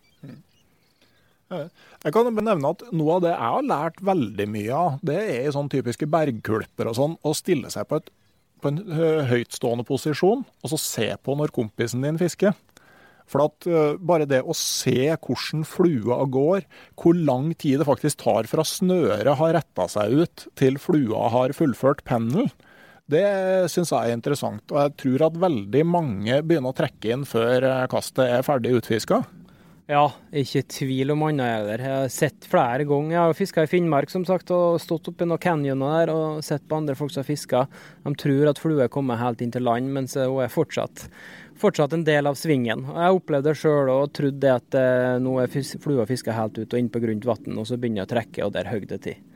Jeg kan nevne at noe av det jeg har lært veldig mye av, det i sånn typiske bergkulper og sånn, å stille seg på en høytstående posisjon, og så se på når kompisen din fisker. For at bare det å se hvordan flua går, hvor lang tid det faktisk tar fra snøret har rettet seg ut til flua har fullført pendelen, det synes jeg er interessant. Og jeg tror at veldig mange begynner å trekke inn før kastet ferdig utfisket. Ja, ikke tvil om annet heller. Jeg har sett flere ganger. Jeg har fisket i Finnmark, som sagt, og stått oppe i noen canyoner der og sett på andre folk som har fisket. De tror at flua kommer helt inn til land, mens hun er fortsatt en del av svingen. Og jeg opplevde det selv og trodde at nå er flua fisket helt ut og inn på grunt vann, og så begynner jeg å trekke, og der høgg det til.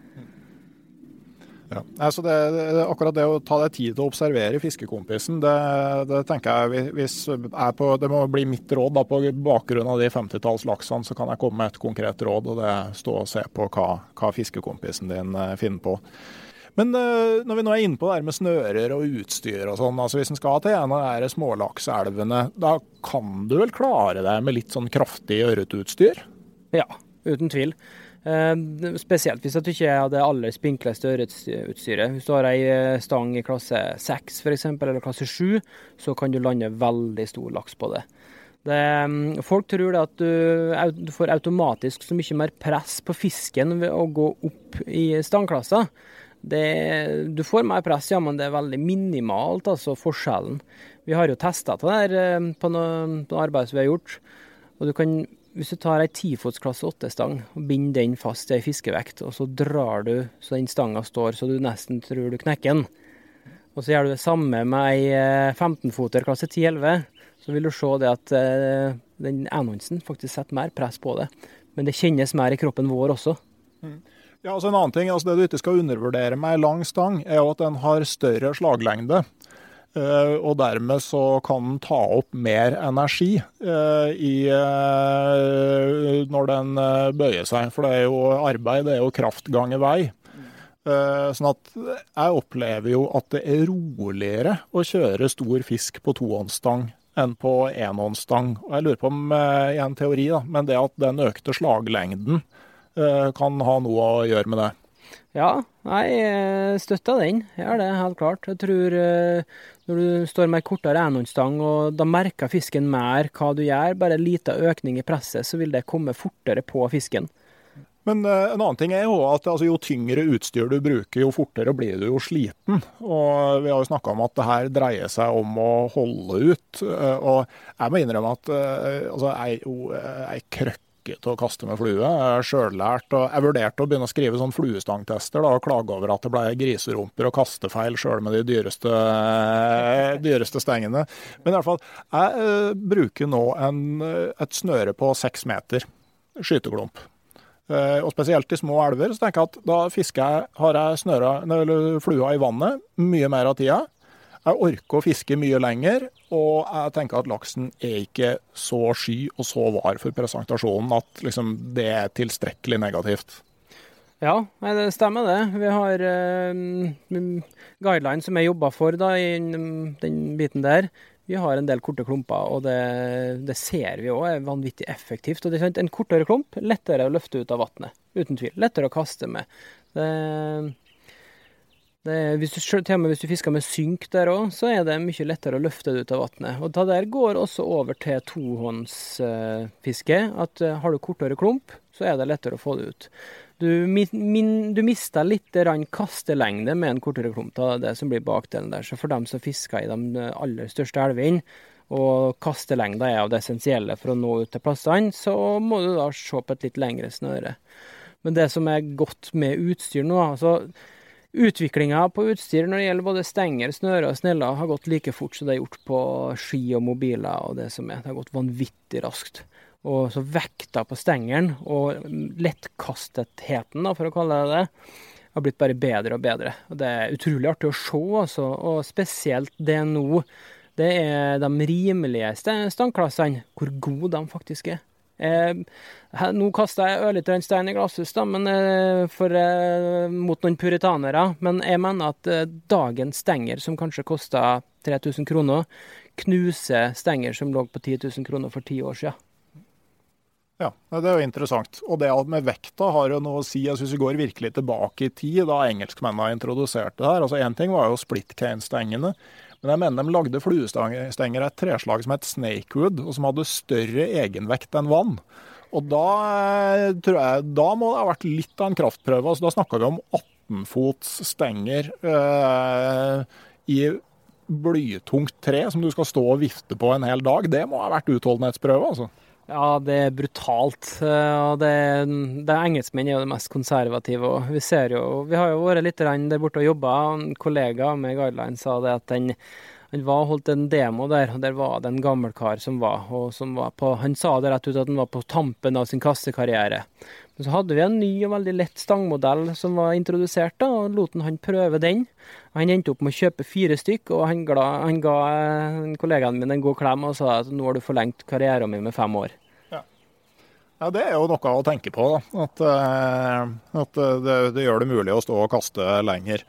Ja, altså akkurat det å ta deg tid til å observere fiskekompisen, det tenker jeg, det må bli mitt råd da, på bakgrunn av de 50-talls laksene, så kan jeg komme med et konkret råd, og det stå og se på hva fiskekompisen din finner på. Men når vi nå er inne på det her med snører og utstyr og sånn, altså hvis en skal til en av de smålakselvene, da kan du vel klare deg med litt sånn kraftig ørretutstyr? Ja, uten tvil. Spesielt hvis du ikke har det aller spinkleste ørretutstyret. Hvis du har en stang i klasse 6 for eksempel, eller klasse 7, så kan du lande veldig stor laks på det. Folk tror at du får automatisk så mye mer press på fisken ved å gå opp i stangklasser. Du får mer press, ja, men det er veldig minimalt, altså forskjellen. Vi har jo testet det der på noe arbeid som vi har gjort, og hvis du tar en 10-fots klasse 8-stang og binder den fast til en fiskevekt, og så drar du så den stangen står så du nesten tror du knekker den, og så gjør du det samme med en 15-foter klasse 10-11, så vil du se det at den enhåndsen faktisk setter mer press på det. Men det kjennes mer i kroppen vår også. Ja, altså en annen ting, altså det du ikke skal undervurdere med en lang stang, er jo at den har større slaglengde. Og dermed så kan den ta opp mer energi når den bøyer seg. For det er jo arbeid, det er jo kraft ganger vei. Sånn at jeg opplever jo at det er roligere å kjøre stor fisk på 2-håndsstang enn på 1-håndsstang. Og jeg lurer på om, i en teori da, men det at den økte slaglengden kan ha noe å gjøre med det. Ja, jeg støtter den. Jeg gjør det, helt klart. Jeg tror når du står med en kortere enhåndsstang, og da merker fisken mer hva du gjør, bare en liten økning i presset, så vil det komme fortere på fisken. Men en annen ting er jo at jo tyngre utstyr du bruker, jo fortere blir du jo sliten. Og vi har jo snakket om at det her dreier seg om å holde ut. Og jeg må innrømme at jeg er krøkk til å kaste med flue. Jeg er selvlært, og jeg vurderte å begynne å skrive sånn fluestangtester da, og klage over at det ble griserumper og kastefeil selv med de dyreste stengene. Men i hvert fall, jeg bruker nå et snøre på 6 meter skyteklump. Og spesielt i små elver, så tenker jeg at da har jeg flua i vannet mye mer av tida. Jeg orker å fiske mye lenger, og jeg tenker at laksen er ikke så sky og så var for presentasjonen at liksom, det er tilstrekkelig negativt. Ja, det stemmer det. Vi har guidelines som jeg jobber for da, i den biten der. Vi har en del korte klumper, og det ser vi også er vanvittig effektivt. Og det er sant, en kortere klump, lettere å løfte ut av vannet, uten tvil. Lettere å kaste med. Hvis du fisker med synk der også, så er det mye lettere å løfte det ut av vannet. Og det der går også over til tohåndsfiske, at har du kortere klump, så er det lettere å få det ut. Du mister litt kastelengde med en kortere klump, da, det som blir bakdelen der. Så for dem som fisker i de aller største elvene, og kastelengda er av det essensielle for å nå ut til plassene, så må du da se på et litt lengre snøre. Men det som er godt med utstyr nå, altså utviklingen på utstyr når det gjelder både stenger, snøre og sneller har gått like fort som det er gjort på ski og mobiler og det som er. Det har gått vanvittig raskt. Og så vekta på stengeren og lettkastetheten, da, for å kalle det, har blitt bare bedre og bedre. Og det er utrolig artig å se, altså, og spesielt det nå, det er de rimelige stangklassene, hvor gode de faktisk er. Nå kastet jeg ørlite stein i glasshus da, men mot noen puritanere, men jeg mener at dagens stenger som kanskje kostet 3000 kroner, knuser stenger som lå på 10 000 kroner for 10 år siden. Ja, det er jo interessant. Og det med vekta har jo noe å si. Jeg synes vi går virkelig tilbake i tid, da engelskmennene introduserte det her. Altså en ting var jo split-cane-stengene, men jeg mener de lagde fluestenger et treslag som het snakewood, og som hadde større egenvekt enn vann. Og da tror jeg, da må det ha vært litt av en kraftprøve. Altså, da snakket vi om 18-fots stenger i blytungt tre som du skal stå og vifte på en hel dag. Det må ha vært utholdenhetsprøve, altså. Ja, det er brutalt. Og det engelskmenn er jo det mest konservative. Og vi har jo vært litt der borte og jobbet. En kollega med Guideline sa det at han holdt en demo der, og der var det en gammel kar som var han sa det rett ut at han var på tampen av sin kastekarriere. Men så hadde vi en ny og veldig lett stangmodell som var introdusert da, og lot han prøve den. Han endte opp med å kjøpe 4 stykk, og han ga kollegaen min en god klem og sa at nå har du forlengt karrieren min med 5 år. Ja, det er jo noe å tenke på, da. At det gjør det mulig å stå og kaste lenger.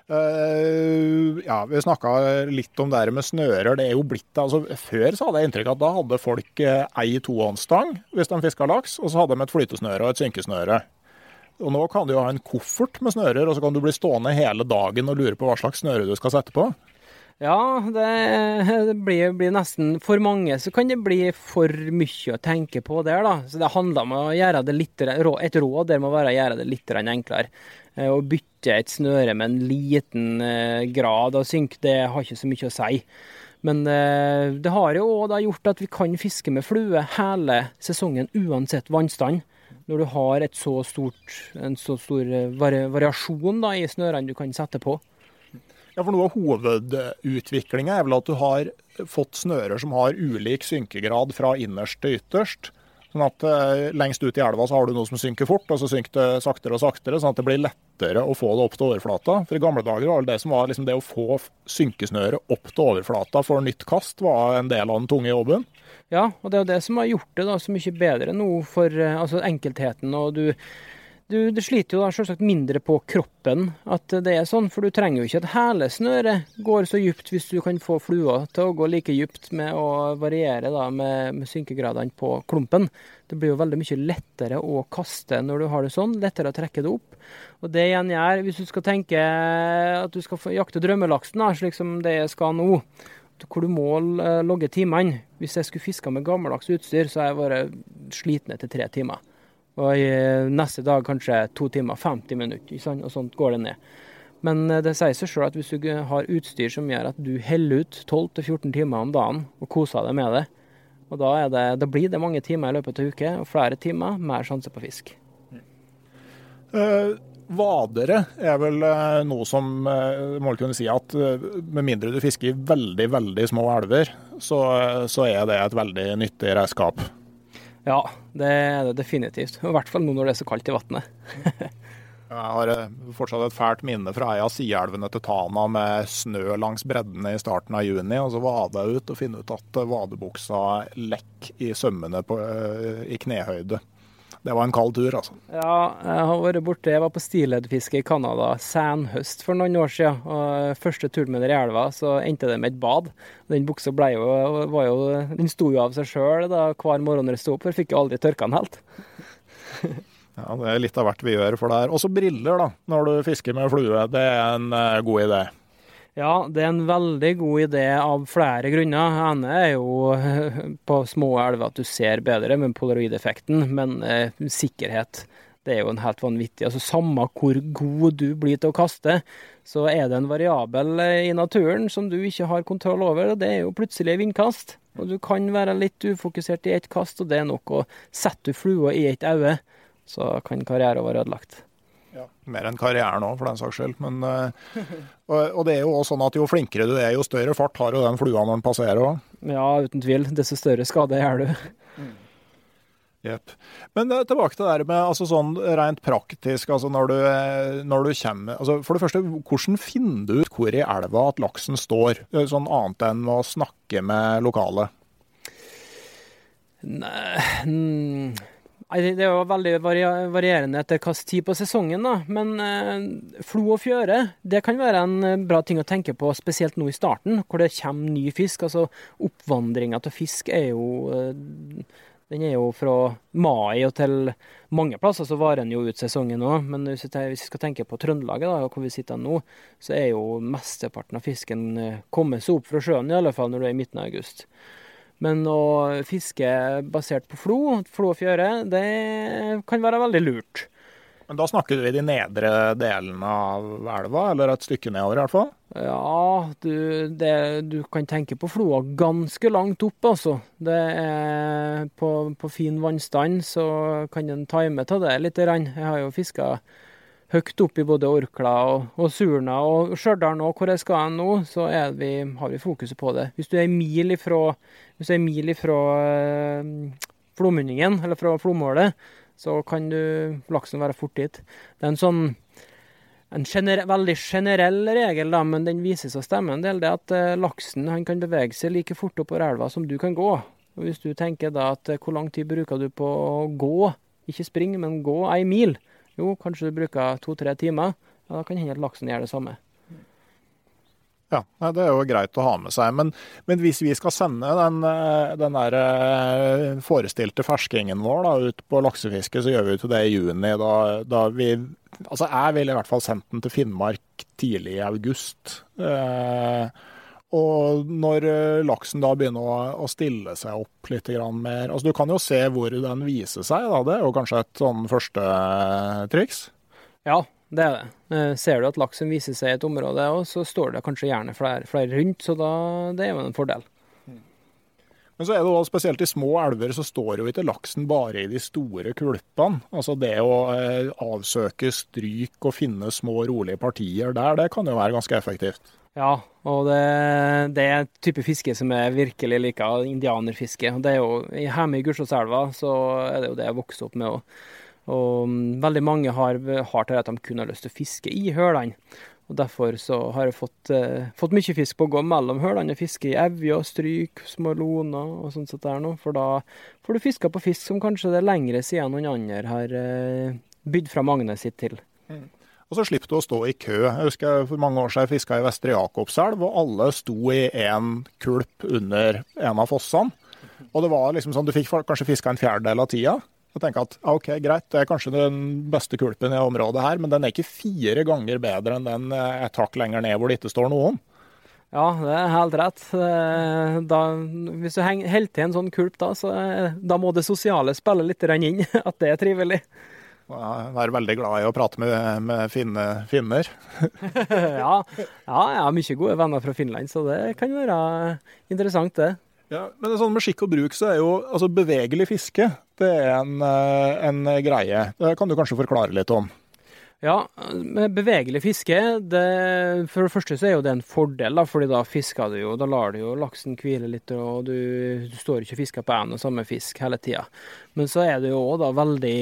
Ja, vi snakket litt om det her med snører. Det er jo blitt, altså før så hadde jeg inntrykk at da hadde folk ei tohåndsstang hvis de fisket laks, og så hadde de et flytesnøre og et synkesnøre. Og nå kan du jo ha en koffert med snører, og så kan du bli stående hele dagen og lure på hva slags snøre du skal sette på. Ja, det blir nesten, for mange så kan det bli for mye å tenke på der da. Så det handler om å gjøre det et råd der må være å gjøre det litt enklere. Å bytte et snøre med en liten grad av synk, det har ikke så mye å si. Men det har jo også da gjort at vi kan fiske med flue hele sesongen uansett vannstand. Når du har en så stor variasjon da, i snørene du kan sette på. Ja, for noe av hovedutviklingen er vel at du har fått snører som har ulik synkegrad fra innerst til ytterst. Sånn at lengst ut i elva så har du noe som synker fort, og så synker det saktere og saktere, sånn at det blir lettere å få det opp til overflata. For i gamle dager var det som var liksom det å få synkesnøret opp til overflata for nytt kast var en del av den tunge jobben. Ja, og det er jo det som har gjort det da så mye bedre nå for altså enkeltheten, og du sliter jo da selvsagt mindre på kroppen at det er sånn, for du trenger jo ikke at hele snøret går så dypt hvis du kan få flua til å gå like dypt med å variere da med synkegradene på klumpen. Det blir jo veldig mye lettere å kaste når du har det sånn, lettere å trekke det opp. Og det igjen gjør, hvis du skal tenke at du skal få jakte drømmelaksen da, slik som det jeg skal nå, hvor du må logge timene. Hvis jeg skulle fiske med gammeldags utstyr, så har jeg vært sliten etter 3 timer. Og neste dag kanskje 2 timer, 50 minutter, og sånt går det ned. Men det sier seg selv at hvis du har utstyr som gjør at du heller ut 12-14 timer om dagen og koser deg med det, og da blir det mange timer i løpet av uke, og flere timer, mer sjanse på fisk. Vadere er vel noe som må kunne si at med mindre du fisker i veldig, veldig små elver, så er det et veldig nyttig redskap. Ja, det er det definitivt. I hvert fall nå når det er så kaldt i vannet. Jeg har fortsatt et fælt minne fra ei av sideelvene til Tana med snø langs breddene i starten av juni, og så vade jeg ut og finne ut at vadebuksa lekk i sømmene i knehøyde. Det var en kald tur, altså. Ja, jeg har vært borte. Jeg var på stileddfiske i Canada senhøst for noen år siden. Og første turen med den i elva, så endte det med et bad. Den buksa den sto jo av seg selv da hver morgen når jeg sto opp, for jeg fikk jo aldri tørka den helt. Ja, det litt av hvert vi gjør for det her. Også briller da, når du fisker med flue, det en god idé. Ja, det en veldig god idé av flere grunner. En jo på små elver at du ser bedre med polaroideffekten, men sikkerhet, det jo en helt vanvittig. Altså samme hvor god du blir til å kaste, så det en variabel i naturen som du ikke har kontroll over, og det jo plutselig vindkast. Og du kan være litt ufokusert i et kast, og det nok å sette flua i et øye, så kan karrieren være ødelagt. Ja, mer enn karrieren også, for den saks skyld. Men, og det jo også sånn at jo flinkere du jo større fart har jo den flua når den passerer også. Ja, uten tvil. Desto større skade gjør du. Yep. Men tilbake til det der med altså sånn rent praktisk, altså når du kommer, altså for det første, hvordan finner du ut hvor i elva at laksen står, sånn annet enn å snakke med lokale? Nei, det jo veldig varierende etter hvilken tid på sesongen da, men flo og fjøre, det kan være en bra ting å tenke på, spesielt nå i starten, hvor det kommer ny fisk, altså oppvandringen til fisk den jo fra mai og til mange plasser, så varer den jo ut sesongen nå. Men hvis vi skal tenke på Trøndelaget, da, hvor vi sitter nå, så jo mesteparten av fisken kommet seg opp fra sjøen, i alle fall når det i midten av august. Men å fiske basert på flo og fjøre, det kan være veldig lurt. Men da snakker du i de nedre delene av elva, eller et stykke nedover i hvert fall? Ja, du kan tenke på floa ganske langt opp, altså. Det på fin vannstand, så kan en time til det litt. Jeg har jo fisket høyt opp i både Orkla og Surna og Stjørdal nå, hvor jeg skal nå, så har vi fokuset på det. Hvis du en mil ifra flommunningen, eller fra flomålet, så kan laksen være fort dit. Det en veldig generell regel, da, men den viser seg å stemme en del, det at laksen han kan bevege seg like fort opp på elva som du kan gå. Og hvis du tenker da at hvor lang tid bruker du på å gå, ikke springe, men gå 1 mil, jo, kanskje du bruker 2-3 timer, ja, da kan hende at laksen gjør det samme. Ja, det jo greit å ha med seg, men hvis vi skal sende den der forestilte ferskingen vår da, ut på laksefiske, så gjør vi til det i juni, da jeg vil i hvert fall sende den til Finnmark tidlig i august. Og når laksen da begynner å stille seg opp litt mer, altså du kan jo se hvor den viser seg, da, det jo kanskje et sånn første triks. Ja, det det. Ser du at laksen viser seg i et område, og så står det kanskje gjerne flere rundt, så det jo en fordel. Men så det jo spesielt i små elver, så står jo ikke laksen bare i de store kulpene. Altså det å avsøke stryk og finne små rolige partier der, det kan jo være ganske effektivt. Ja, og det type fiske som virkelig liker indianerfiske. Det jo, hjemme i Gursåselva så det jo det jeg vokste opp med også. Og veldig mange har til at de kun har lyst til å fiske i hølene. Og derfor så har jeg fått mye fisk på å gå mellom hølene og fiske i evje og stryk, små loner og sånt der nå. For da får du fiske på fisk som kanskje det lengre siden noen andre har bydd fra magnet sitt til. Og så slipper du å stå i kø. Jeg husker for mange år siden jeg fisket i Vestre Jakobselv, og alle sto i en kulp under en av fossene. Og det var liksom sånn, du fikk kanskje fisket en fjerdedel av tida. Jeg tenker at ok, greit, det kanskje den beste kulpen i området her, men den ikke 4 ganger bedre enn den et hakk lenger ned hvor det ikke står noen. Ja, det helt rett. Hvis du holder til en sånn kulp da må det sosiale spille litt inn, at det trivelig. Jeg veldig glad i å prate med finner. Ja, jeg har mye gode venner fra Finland, så det kan være interessant det. Ja, men sånn med skikk og bruk så jo altså bevegelig fiske, det en greie. Det kan du kanskje forklare litt om. Ja, med bevegelig fiske, for det første så jo det en fordel, da, fordi da fisker du jo, da lar du jo laksen hvile litt, og du står ikke og fisker på en og samme fisk hele tiden. Men så det jo også da veldig,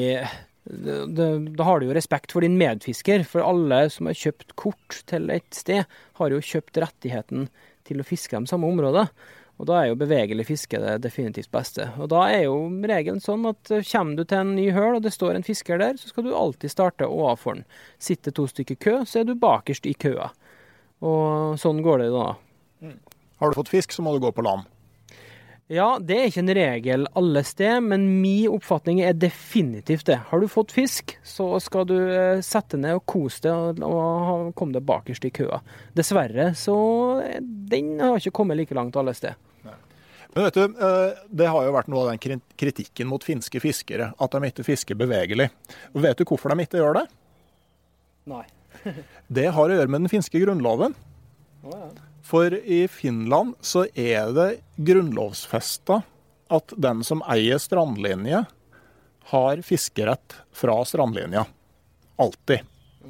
da har du jo respekt for din medfisker, for alle som har kjøpt kort til et sted, har jo kjøpt rettigheten til å fiske de samme området. Og da jo bevegelig fiske det definitivt beste. Og da jo regelen sånn at kommer du til en ny høl, og det står en fisker der, så skal du alltid starte overfor den. Sitter 2 stykker kø, så du bakerst i køa. Og sånn går det da. Har du fått fisk, så må du gå på land. Ja, det ikke en regel alle sted, men min oppfatning definitivt det. Har du fått fisk, så skal du sette ned og kose deg og komme deg bakerst i køa. Dessverre, så den har ikke kommet like langt alle sted. Men vet du, det har jo vært noe av den kritikken mot finske fiskere, at de ikke fisker bevegelig. Og vet du hvorfor de ikke gjør det? Nei. Det har å gjøre med den finske grunnloven. Ja. For i Finland så det grunnlovsfestet at den som eier strandlinje har fiskerett fra strandlinja. Alltid.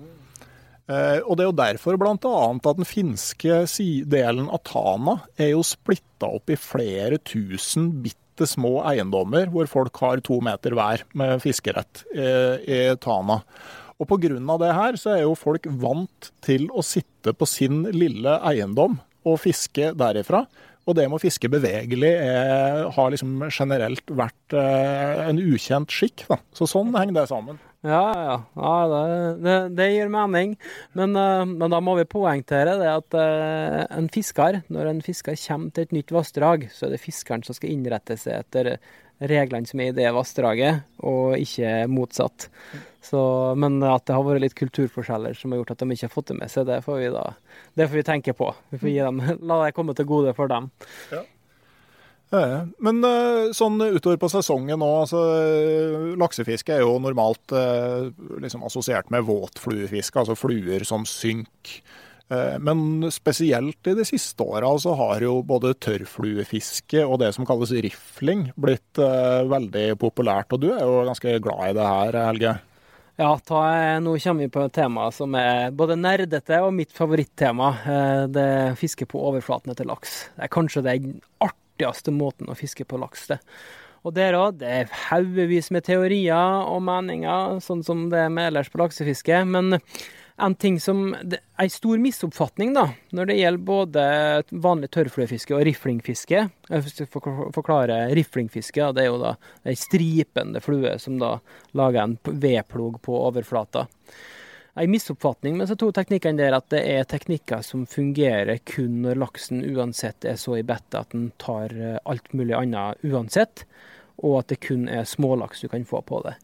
Og det jo derfor blant annet at den finske delen av Tana jo splittet opp i flere tusen bitte små eiendommer, hvor folk har 2 meter hver med fiskerett i Tana. Og på grunn av det her så jo folk vant til å sitte på sin lille eiendom og fiske derifra. Og det med å fiske bevegelig har liksom generelt vært en ukjent skikk, da. Så sånn henger det sammen. Ja, det gir mening. Men da må vi poengtere det at når en fisker kommer til et nytt vassdrag, så det fiskeren som skal innrette seg etter reglene som i det vassdraget, og ikke motsatt. Men at det har vært litt kulturforskjeller som har gjort at de ikke har fått det med seg, det får vi tenke på. Vi får la det komme til gode for dem. Ja. Men sånn utover på sesongen nå, altså, laksefiske jo normalt liksom assosiert med våtfluefiske, altså fluer som synk. Men spesielt i de siste årene så har jo både tørrfluefiske og det som kalles rifling blitt veldig populært. Og du jo ganske glad i det her, Helge? Ja, nå kommer vi på et tema som både nerdete og mitt favorittema. Det fiske på overflaten etter laks. Det kanskje den artigste måten å fiske på laks det. Og det haugevis med teorier og meninger, sånn som det med ellers på laksefiske. Men en ting som en stor misoppfatning da, når det gjelder både vanlig tørrfluefiske og riflingfiske. Jeg skal forklare riflingfiske, det jo da en stripende flue som da lager en vedplog på overflata. En misoppfatning med så 2 teknikkene at det teknikker som fungerer kun når laksen uansett så i bettet at den tar alt mulig annet uansett, og at det kun smålaks du kan få på det.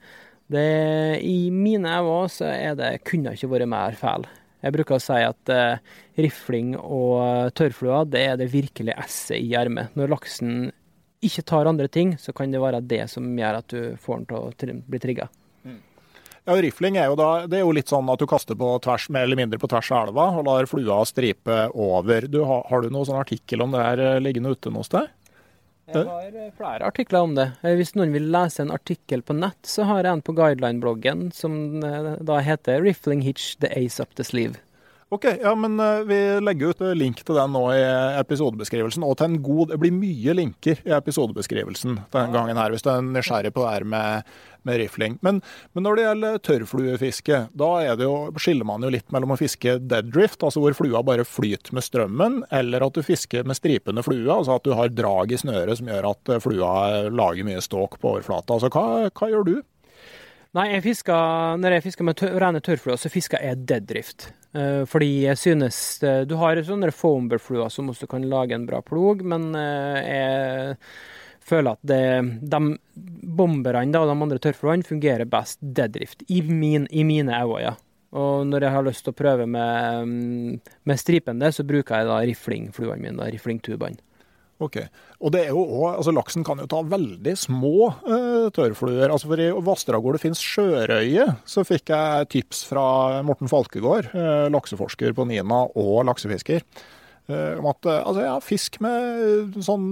I mine øyne så kunne ikke vært mer feil. Jeg bruker å si at rifling og tørrflua, det virkelig esset i ermet. Når laksen ikke tar andre ting, så kan det være det som gjør at du får den til å bli trigget. Ja, rifling jo det jo litt sånn at du kaster på tvers, mer eller mindre på tvers av elva, og lar flua stripe over. Har du noen sånn artikkel om det her liggende ute noe sted? Jeg har flere artikler om det. Hvis noen vil lese en artikkel på nett, så har jeg en på Guideline-bloggen som da heter Rifling Hitch, the Ace Up the Sleeve. Ok, ja, men vi legger ut link til den nå i episodebeskrivelsen, og til det blir mye linker i episodebeskrivelsen denne gangen her, hvis du nysgjerrig på det her med rifling. Men når det gjelder tørrfluefiske, da skiller man jo litt mellom å fiske dead drift, altså hvor flua bare flyter med strømmen, eller at du fisker med stripende flue, altså at du har drag i snøret som gjør at flua lager mye ståk på overflata. Altså, hva gjør du? Nei, når jeg fisker med rene tørrfluer, så fisker jeg dead drift. Fordi jeg synes du har sånne foamberfluer som også kan lage en bra plog, men jeg føler at de bomberne og de andre tørrfluene fungerer best dead drift, i mine øyne, ja. Og når jeg har lyst til å prøve med stripende, så bruker jeg da riflingfluene mine, riflingtubene. Ok, og det jo også, altså laksen kan jo ta veldig små tørrfluer. Altså for i vassdrag hvor det finnes sjørøye, så fikk jeg tips fra Morten Falkegård, lakseforsker på Nina og laksefisker, om at fisk med sånn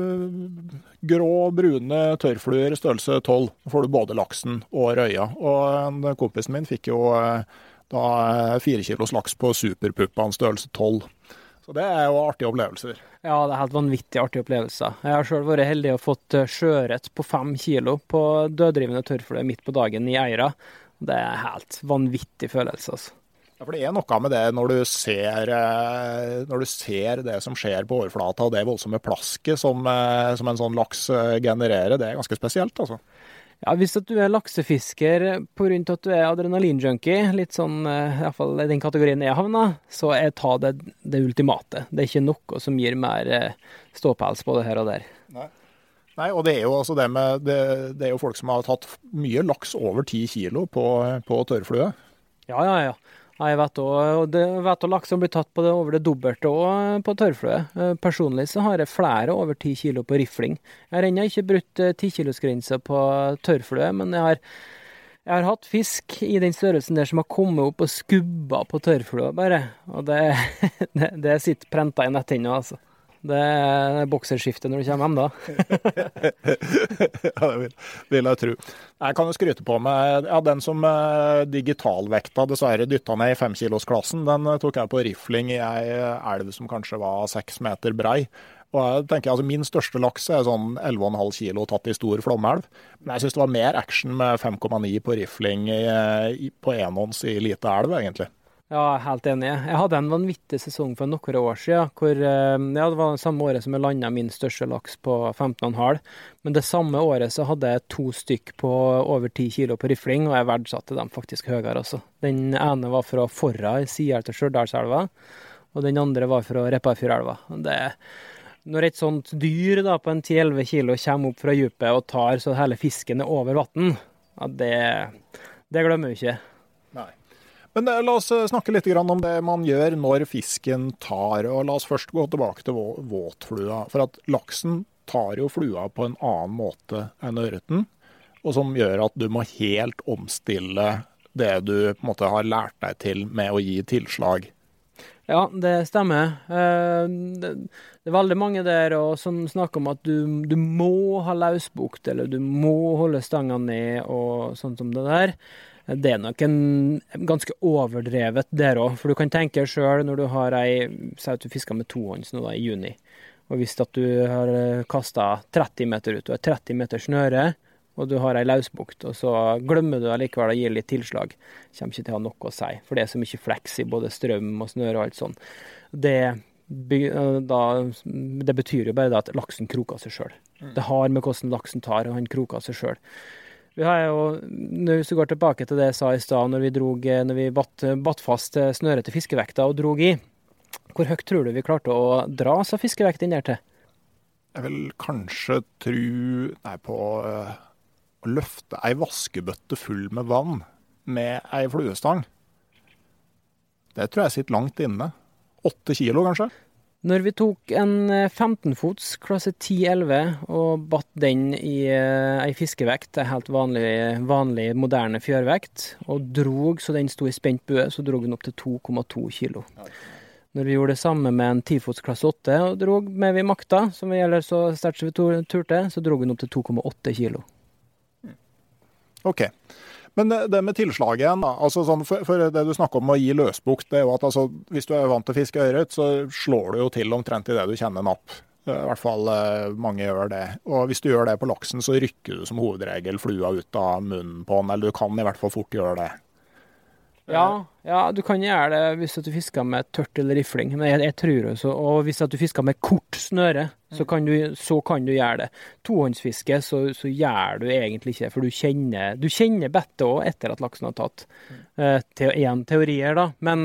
grå, brune tørrfluer størrelse 12, får du både laksen og røya. Og kompisen min fikk jo da 4 kilos laks på superpuppene størrelse 12. Så det jo artige opplevelser. Ja, det helt vanvittig artige opplevelser. Jeg har selv vært heldig og fått sjøørret på 5 kilo på døddrivende tørrflue midt på dagen i Eira. Det helt vanvittig følelse, altså. Ja, for det noe med det når du ser det som skjer på overflata, og det voldsomme plasket som en sånn laks genererer, det ganske spesielt, altså. Ja, hvis at du laksefisker på grunn av at du adrenalinjunkie, litt sånn, i hvert fall i den kategorien jeg havner, så ta det ultimate. Det ikke noe som gir mer ståpels på det her og der. Nei. Nei, og det jo altså det jo folk som har tatt mye laks over 10 kilo på tørrflue. Ja. Jeg vet også laks som blir tatt på over det dobbelte også på tørrflue. Personlig så har jeg flere over 10 kilo på rifling. Jeg har ennå ikke brutt 10-kilosgrensa på tørrflue, men jeg har hatt fisk i den størrelsen der som har kommet opp og skubba på tørrflue bare. Og det sitter prenta i netthinna, altså. Det bokserskiftet når du kommer hjem da. Ja, det vil jeg tro. Jeg kan jo skryte på meg, den som digitalvekta dessverre dytta ned i 5-kilosklassen, den tok jeg på rifling i ei elv som kanskje var 6 meter brei. Og jeg tenker, altså min største laks sånn 11,5 kilo tatt i stor flommelv. Men jeg synes det var mer action med 5,9 på rifling på enhånds i lite elv, egentlig. Ja, helt enig. Jeg hadde en vanvittig sesong for noen år siden, hvor det var samme året som jeg landet min største laks på 15,5. Men det samme året så hadde jeg 2 stykk på over 10 kilo på rifling, og jeg verdsatte dem faktisk høyere også. Den ene var fra Forra i siden til Stjørdalselva, og den andre var fra Repparfjordelva. Når et sånt dyr da, på en 10-11 kilo kommer opp fra dypet og tar så hele fisken over vann, ja, det glemmer vi ikke. Nei. Men la oss snakke litt om det man gjør når fisken tar, og la oss først gå tilbake til våtflua. For at laksen tar jo flua på en annen måte enn ørreten, og som gjør at du må helt omstille det du på en måte har lært deg til med å gi tilslag. Ja, det stemmer. Det veldig mange der som snakker om at du må ha løsbukt, eller du må holde stanga ned og sånt som det der. Det nok en ganske overdrevet der også, for du kan tenke selv når du har si at du fisker med tohånds nå da i juni, og hvis at du har kastet 30 meter ut, du har 30 meter snøre, og du har en løsbukt, og så glemmer du allikevel å gi litt tilslag, kommer ikke til å ha noe å si, for det så mye fleks i både strøm og snøre og alt sånt. Det betyr jo bare at laksen kroker seg selv. Det har med hvordan laksen tar, og han kroker seg selv. Vi har jo, når vi går tilbake til det jeg sa i sted, når vi batt fast snøret til fiskevekta og drog i, hvor høyt tror du vi klarte å dra så fiskevekt inn der til? Jeg vil kanskje på å løfte ei vaskebøtte full med vann med ei fluestang. Det tror jeg sitter langt inne. 8 kilo kanskje? Når vi tok en 15-fots klasse 10-11 og batt den i ei fiskevekt, en helt vanlig moderne fjørvekt, og drog så den sto i spent bue, så drog den opp til 2,2 kilo. Når vi gjorde det samme med en 10-fots klasse 8 og drog med vi makta, som vi gjelder så sterkt som vi turte, så drog den opp til 2,8 kilo. Ok. Men det med tilslaget igjen, da, altså sånn, for det du snakker om å gi løsbukt, det jo at altså, hvis du vant til å fiske ørret, så slår du jo til omtrent i det du kjenner napp. I hvert fall mange gjør det. Og hvis du gjør det på laksen, så rykker du som hovedregel flua ut av munnen på den, eller du kan i hvert fall fort gjøre det. Ja, du kan gjøre det hvis du fisker med tørt eller rifling, men jeg tror også, og hvis du fisker med kort snøre, så kan du gjøre det. Tohåndsfiske, så gjør du egentlig ikke, for du kjenner bettet også etter at laksen har tatt. En teorier da, men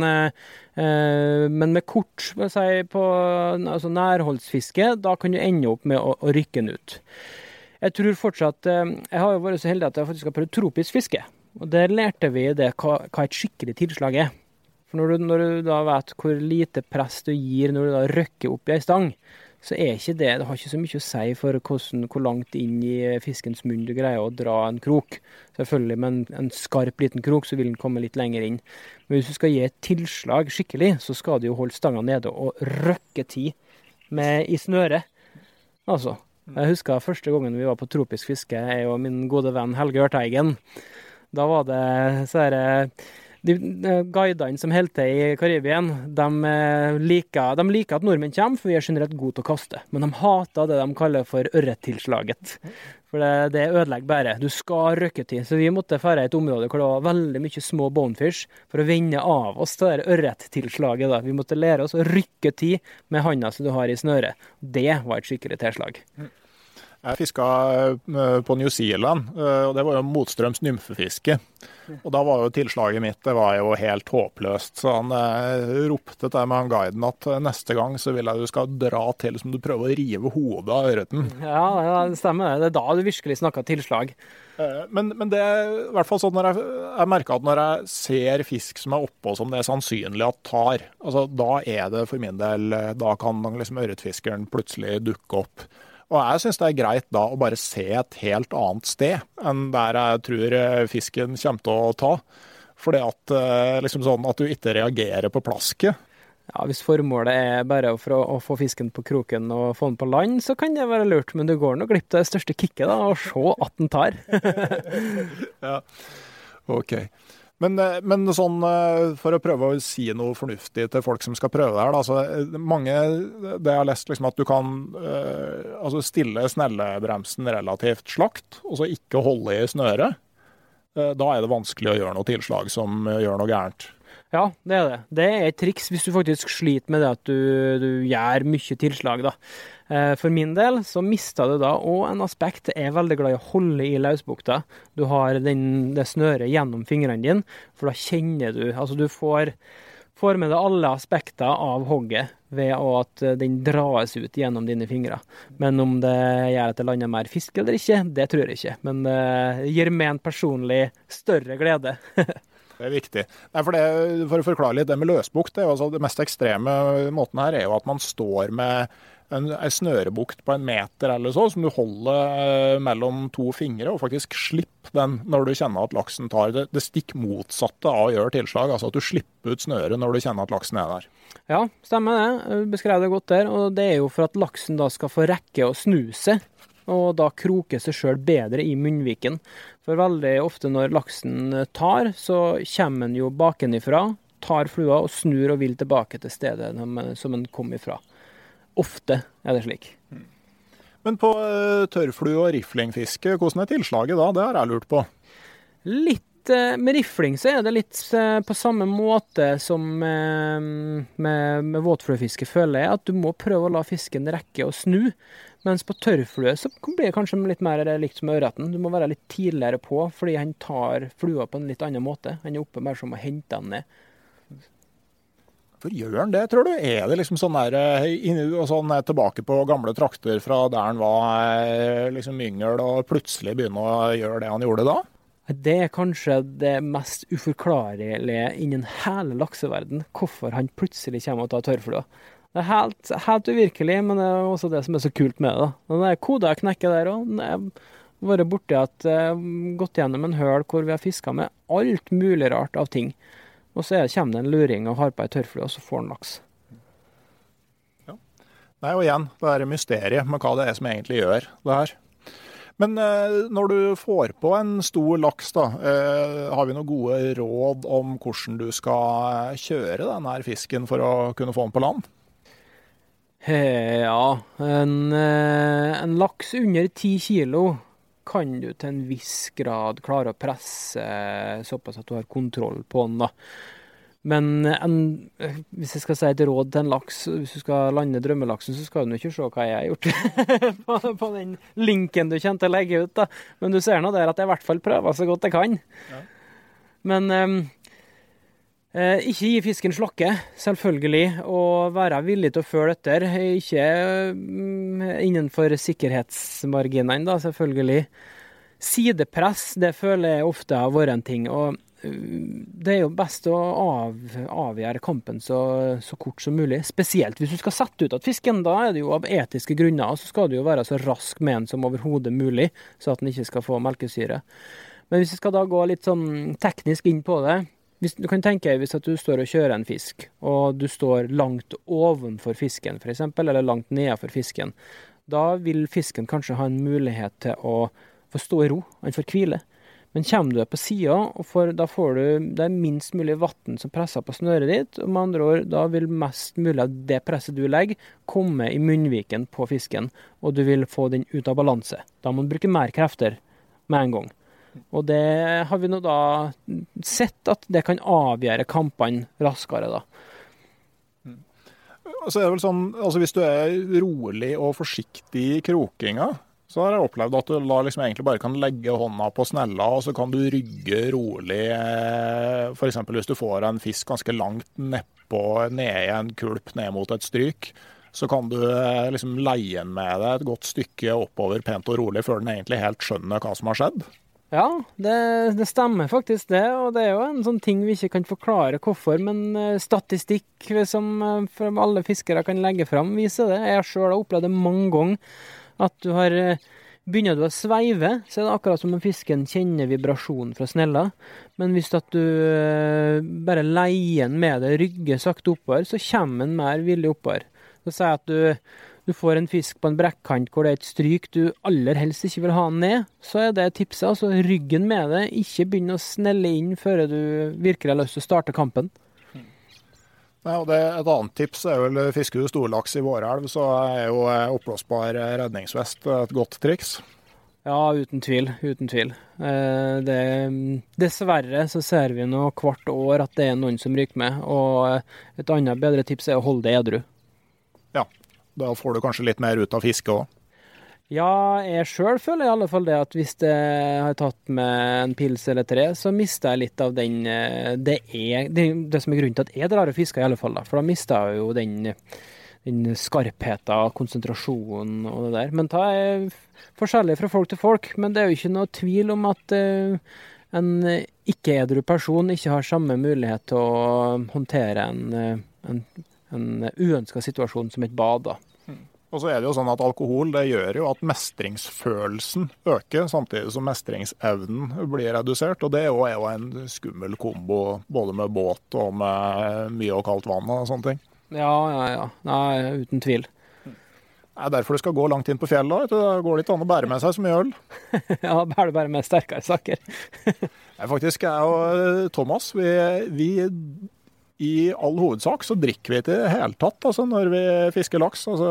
med kort, altså nærholdsfiske, da kan du ende opp med å rykke den ut. Jeg tror fortsatt, jeg har jo vært så heldig at jeg faktisk har prøvd tropisk fiske. Og der lærte vi det hva et skikkelig tilslag er. For når du da vet hvor lite press du gir når du da røkker opp i en stang, så er ikke det har ikke så mye å si for hvor langt inn i fiskens munn du greier å dra en krok. Selvfølgelig med en skarp liten krok så vil den komme litt lenger inn. Men hvis du skal gi et tilslag skikkelig, så skal du jo holde stanga nede og røkke tid i snøret. Altså, jeg husker første gangen vi var på tropisk fiske, jeg og min gode venn Helge Ørteigen. Da var det de guidene som helte i Karibien, de liker at nordmenn kommer, for vi er generelt gode til å kaste. Men de hater det de kaller for ørrettilslaget. For det ødelegger bare. Du skal røkke til. Så vi måtte fære et område hvor det var veldig mye små bonefish for å vende av oss det der ørrettilslaget. Da. Vi måtte lære oss å rykke til med handa som du har i snøret. Det var et skikkelig tilslag. Jeg fisket på New Zealand, og det var jo motstrøms nymfefiske. Og da var jo tilslaget mitt, det var jo helt håpløst. Så han ropte til meg, guiden, at neste gang så vil jeg du skal dra til som du prøver å rive hodet av ørreten. Ja, det stemmer. Det er da du virkelig snakket tilslag. Men det er i hvert fall sånn når jeg merker at når jeg ser fisk som er oppe og som det er sannsynlig at tar, altså da er det for min del, da kan liksom ørretfiskeren plutselig dukke opp. Og jeg synes det er greit da å bare se et helt annet sted enn der jeg tror fisken kommer til å ta. Fordi at, liksom sånn at du ikke reagerer på plasket. Ja, hvis formålet er bare for å få fisken på kroken og få den på land, så kan det være lurt. Men du går nok glipp av det største kicket da, og se at den tar. Ja, ok. Men sånn, for å prøve å si noe fornuftig til folk som skal prøve det her, da, så mange, det jeg har lest liksom at du kan altså stille snellebremsen relativt slakt, og så ikke holde i snøret. Da er det vanskelig å gjøre noe tilslag som gjør noe gærent. Ja, det er det. Det er et triks hvis du faktisk sliter med det at du gjør mye tilslag da. For min del så mistet du da, og en aspekt er veldig glad i å holde i løsbukta. Du har det snøret gjennom fingrene dine, for da kjenner du, altså du får med deg alle aspekter av hogget ved at den dras ut gjennom dine fingre. Men om det gjør at det lander mer fisk eller ikke, det tror jeg ikke. Men det gir meg en personlig større glede. Det er viktig. Nei, for å forklare litt, det med løsbukt, altså det mest ekstreme måten her er jo at man står med en snørebukt på 1 meter eller så, som du holder mellom 2 fingre, og faktisk slipper den når du kjenner at laksen tar det stikk motsatte av å gjøre tilslag, altså at du slipper ut snøret når du kjenner at laksen er der. Ja, stemmer det. Du beskrev det godt der, og det er jo for at laksen da skal få rekke å snu seg, og da kroke seg selv bedre i munnviken. For veldig ofte når laksen tar, så kommer den jo bakenifra, tar flua og snur og vil tilbake til stedet som den kom ifra. Ofte er det slik. Men på tørrflue og riflingfiske, hvordan er tilslaget da? Det har jeg lurt på. Litt med rifling så er det litt på samme måte som med våtfluefiske, føler jeg, at du må prøve å la fisken rekke å snu. Mens på tørrflue så blir det kanskje litt mer likt som ørreten. Du må være litt tidligere på, fordi han tar flua på en litt annen måte. Han er oppe mer som å hente den ned. For gjør han det, tror du? Er det liksom sånn tilbake på gamle trakter fra der han var liksom yngel og plutselig begynner å gjøre det han gjorde da? Det er kanskje det mest uforklarlige innen hele lakseverden, hvorfor han plutselig kommer og tar tørrflua. Det er helt uvirkelig, men det er også det som er så kult med det. Den der koda knekket der også, jeg har vært borti at gått gjennom en høl hvor vi har fisket med alt mulig rart av ting. Og så kommer det en luring og har på en tørrflue, og så får den laks. Ja. Nei, og igjen, det er mysteriet med hva det er som egentlig gjør det her. Men når du får på en stor laks, da, har vi noen gode råd om hvordan du skal kjøre denne fisken for å kunne få den på land? Ja, en laks under 10 kilo kan du til en viss grad klare å presse såpass at du har kontroll på den da. Men hvis jeg skal si et råd til en laks, hvis du skal lande drømmelaksen, så skal du ikke se hva jeg har gjort på den linken du kjente å legge ut da. Men du ser nå der at jeg i hvert fall prøver så godt jeg kan. Ja. Men ikke gi fisken slakke, selvfølgelig, og være villig til å følge etter. Ikke innenfor sikkerhetsmarginene da, selvfølgelig. Sidepress, det føler jeg ofte har vært en ting, og det er jo best å avgjøre kampen så kort som mulig, spesielt hvis du skal sette ut at fisken, da er det jo av etiske grunner, så skal du jo være så rask med den som overhodet mulig, så at den ikke skal få melkesyre. Men hvis vi skal da gå litt sånn teknisk inn på det, du kan tenke deg hvis at du står og kjører en fisk, og du står langt ovenfor fisken for eksempel, eller langt nedenfor fisken, da vil fisken kanskje ha en mulighet til å få stå i ro, han får hvile. Men kommer du på siden, da får du det minst mulig vatten som presser på snøret ditt, og med andre ord, da vil mest mulig av det presset du legger komme i munnviken på fisken, og du vil få den ut av balanse. Da må du bruke mer krefter med en gang. Og det har vi nå da sett at det kan avgjøre kampene raskere da. Altså er det vel sånn, altså hvis du er rolig og forsiktig i krokinga, så har jeg opplevd at du da liksom egentlig bare kan legge hånda på snella, og så kan du rygge rolig. For eksempel hvis du får en fisk ganske langt nedpå, ned i en kulp, ned mot et stryk, så kan du liksom leie den med deg et godt stykke oppover pent og rolig, før den egentlig helt skjønner hva som har skjedd. Ja, det stemmer faktisk det, og det er jo en sånn ting vi ikke kan forklare hvorfor, men statistikk som alle fiskere kan legge fram viser det. Jeg selv har opplevd det mange ganger, at du har begynner du å sveive, så er det akkurat som om fisken kjenner vibrasjonen fra snella, men hvis at du bare leier den med det, rygger sakte oppover, så kommer den mer villig oppover. Så sier jeg at du får en fisk på en brekkant hvor det er et stryk du aller helst ikke vil ha den ned, så er det tipset, altså ryggen med det, ikke begynne å snelle inn før du virkelig har lyst til å starte kampen. Ja, og et annet tips er vel fisker du storlaks i vårelv, så er jo oppblåsbar redningsvest et godt triks. Ja, uten tvil, uten tvil. Dessverre så ser vi nå hvert år at det er noen som ryker med, og et annet bedre tips er å holde det edru. Ja, da får du kanskje litt mer ut av fisket også. Ja, jeg selv føler i alle fall det at hvis jeg har tatt med en pils eller 3, så mister jeg litt av den, det som er grunnen til at jeg drar og fisker i alle fall da, for da mister jeg jo den skarpheten, konsentrasjonen og det der. Men det er forskjellig fra folk til folk, men det er jo ikke noe tvil om at en ikke-edru person ikke har samme mulighet til å håndtere en uønsket situasjon som et bad da. Og så er det jo sånn at alkohol det gjør jo at mestringsfølelsen øker, samtidig som mestringsevnen blir redusert. Og det er jo en skummel kombo, både med båt og med mye og kaldt vann og sånne ting. Ja. Nei, uten tvil. Det er derfor du skal gå langt inn på fjellet. Det går litt an å bære med seg så mye øl. Ja, bærer bare med sterkere saker. Faktisk, jeg og Thomas, vi i all hovedsak så drikker vi til det hele tatt, altså når vi fisker laks. Altså,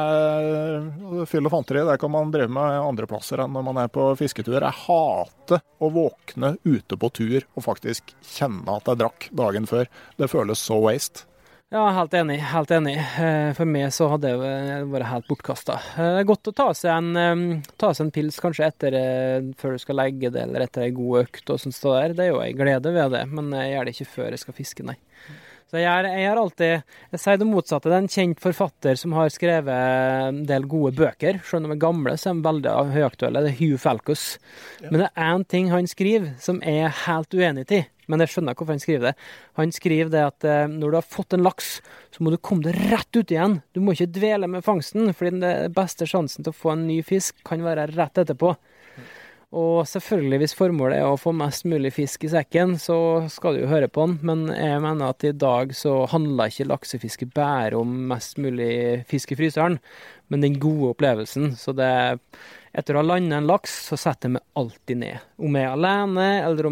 fyll og fanteri, det kan man drive med andre plasser enn når man er på fisketur. Jeg hater å våkne ute på tur og faktisk kjenne at jeg drakk dagen før. Det føles så waste. Ja, helt enig. For meg så hadde det vært helt bortkastet. Det er godt å ta seg en pils kanskje før du skal legge det, eller etter en god økt og sånt der. Det er jo en glede ved det, men jeg gjør det ikke før jeg skal fiske, nei. Så jeg sier det motsatte. Det er en kjent forfatter som har skrevet en del gode bøker, selv om de er gamle, så er de veldig høyaktuelle. Det er Hugh Falcus. Ja. Men det er en ting han skriver som jeg er helt uenig i, men jeg skjønner hvorfor han skriver det. Han skriver det at når du har fått en laks, så må du komme deg rett ut igjen. Du må ikke dvele med fangsten, fordi den beste sjansen til å få en ny fisk kan være rett etterpå. Og selvfølgelig, hvis formålet er å få mest mulig fisk i sekken, så skal du jo høre på den, men jeg mener at i dag så handler ikke laksefiske bare om mest mulig fisk i fryseren, men den gode opplevelsen. Så etter å ha landet en laks, så setter jeg meg alltid ned. Om jeg er alene, eller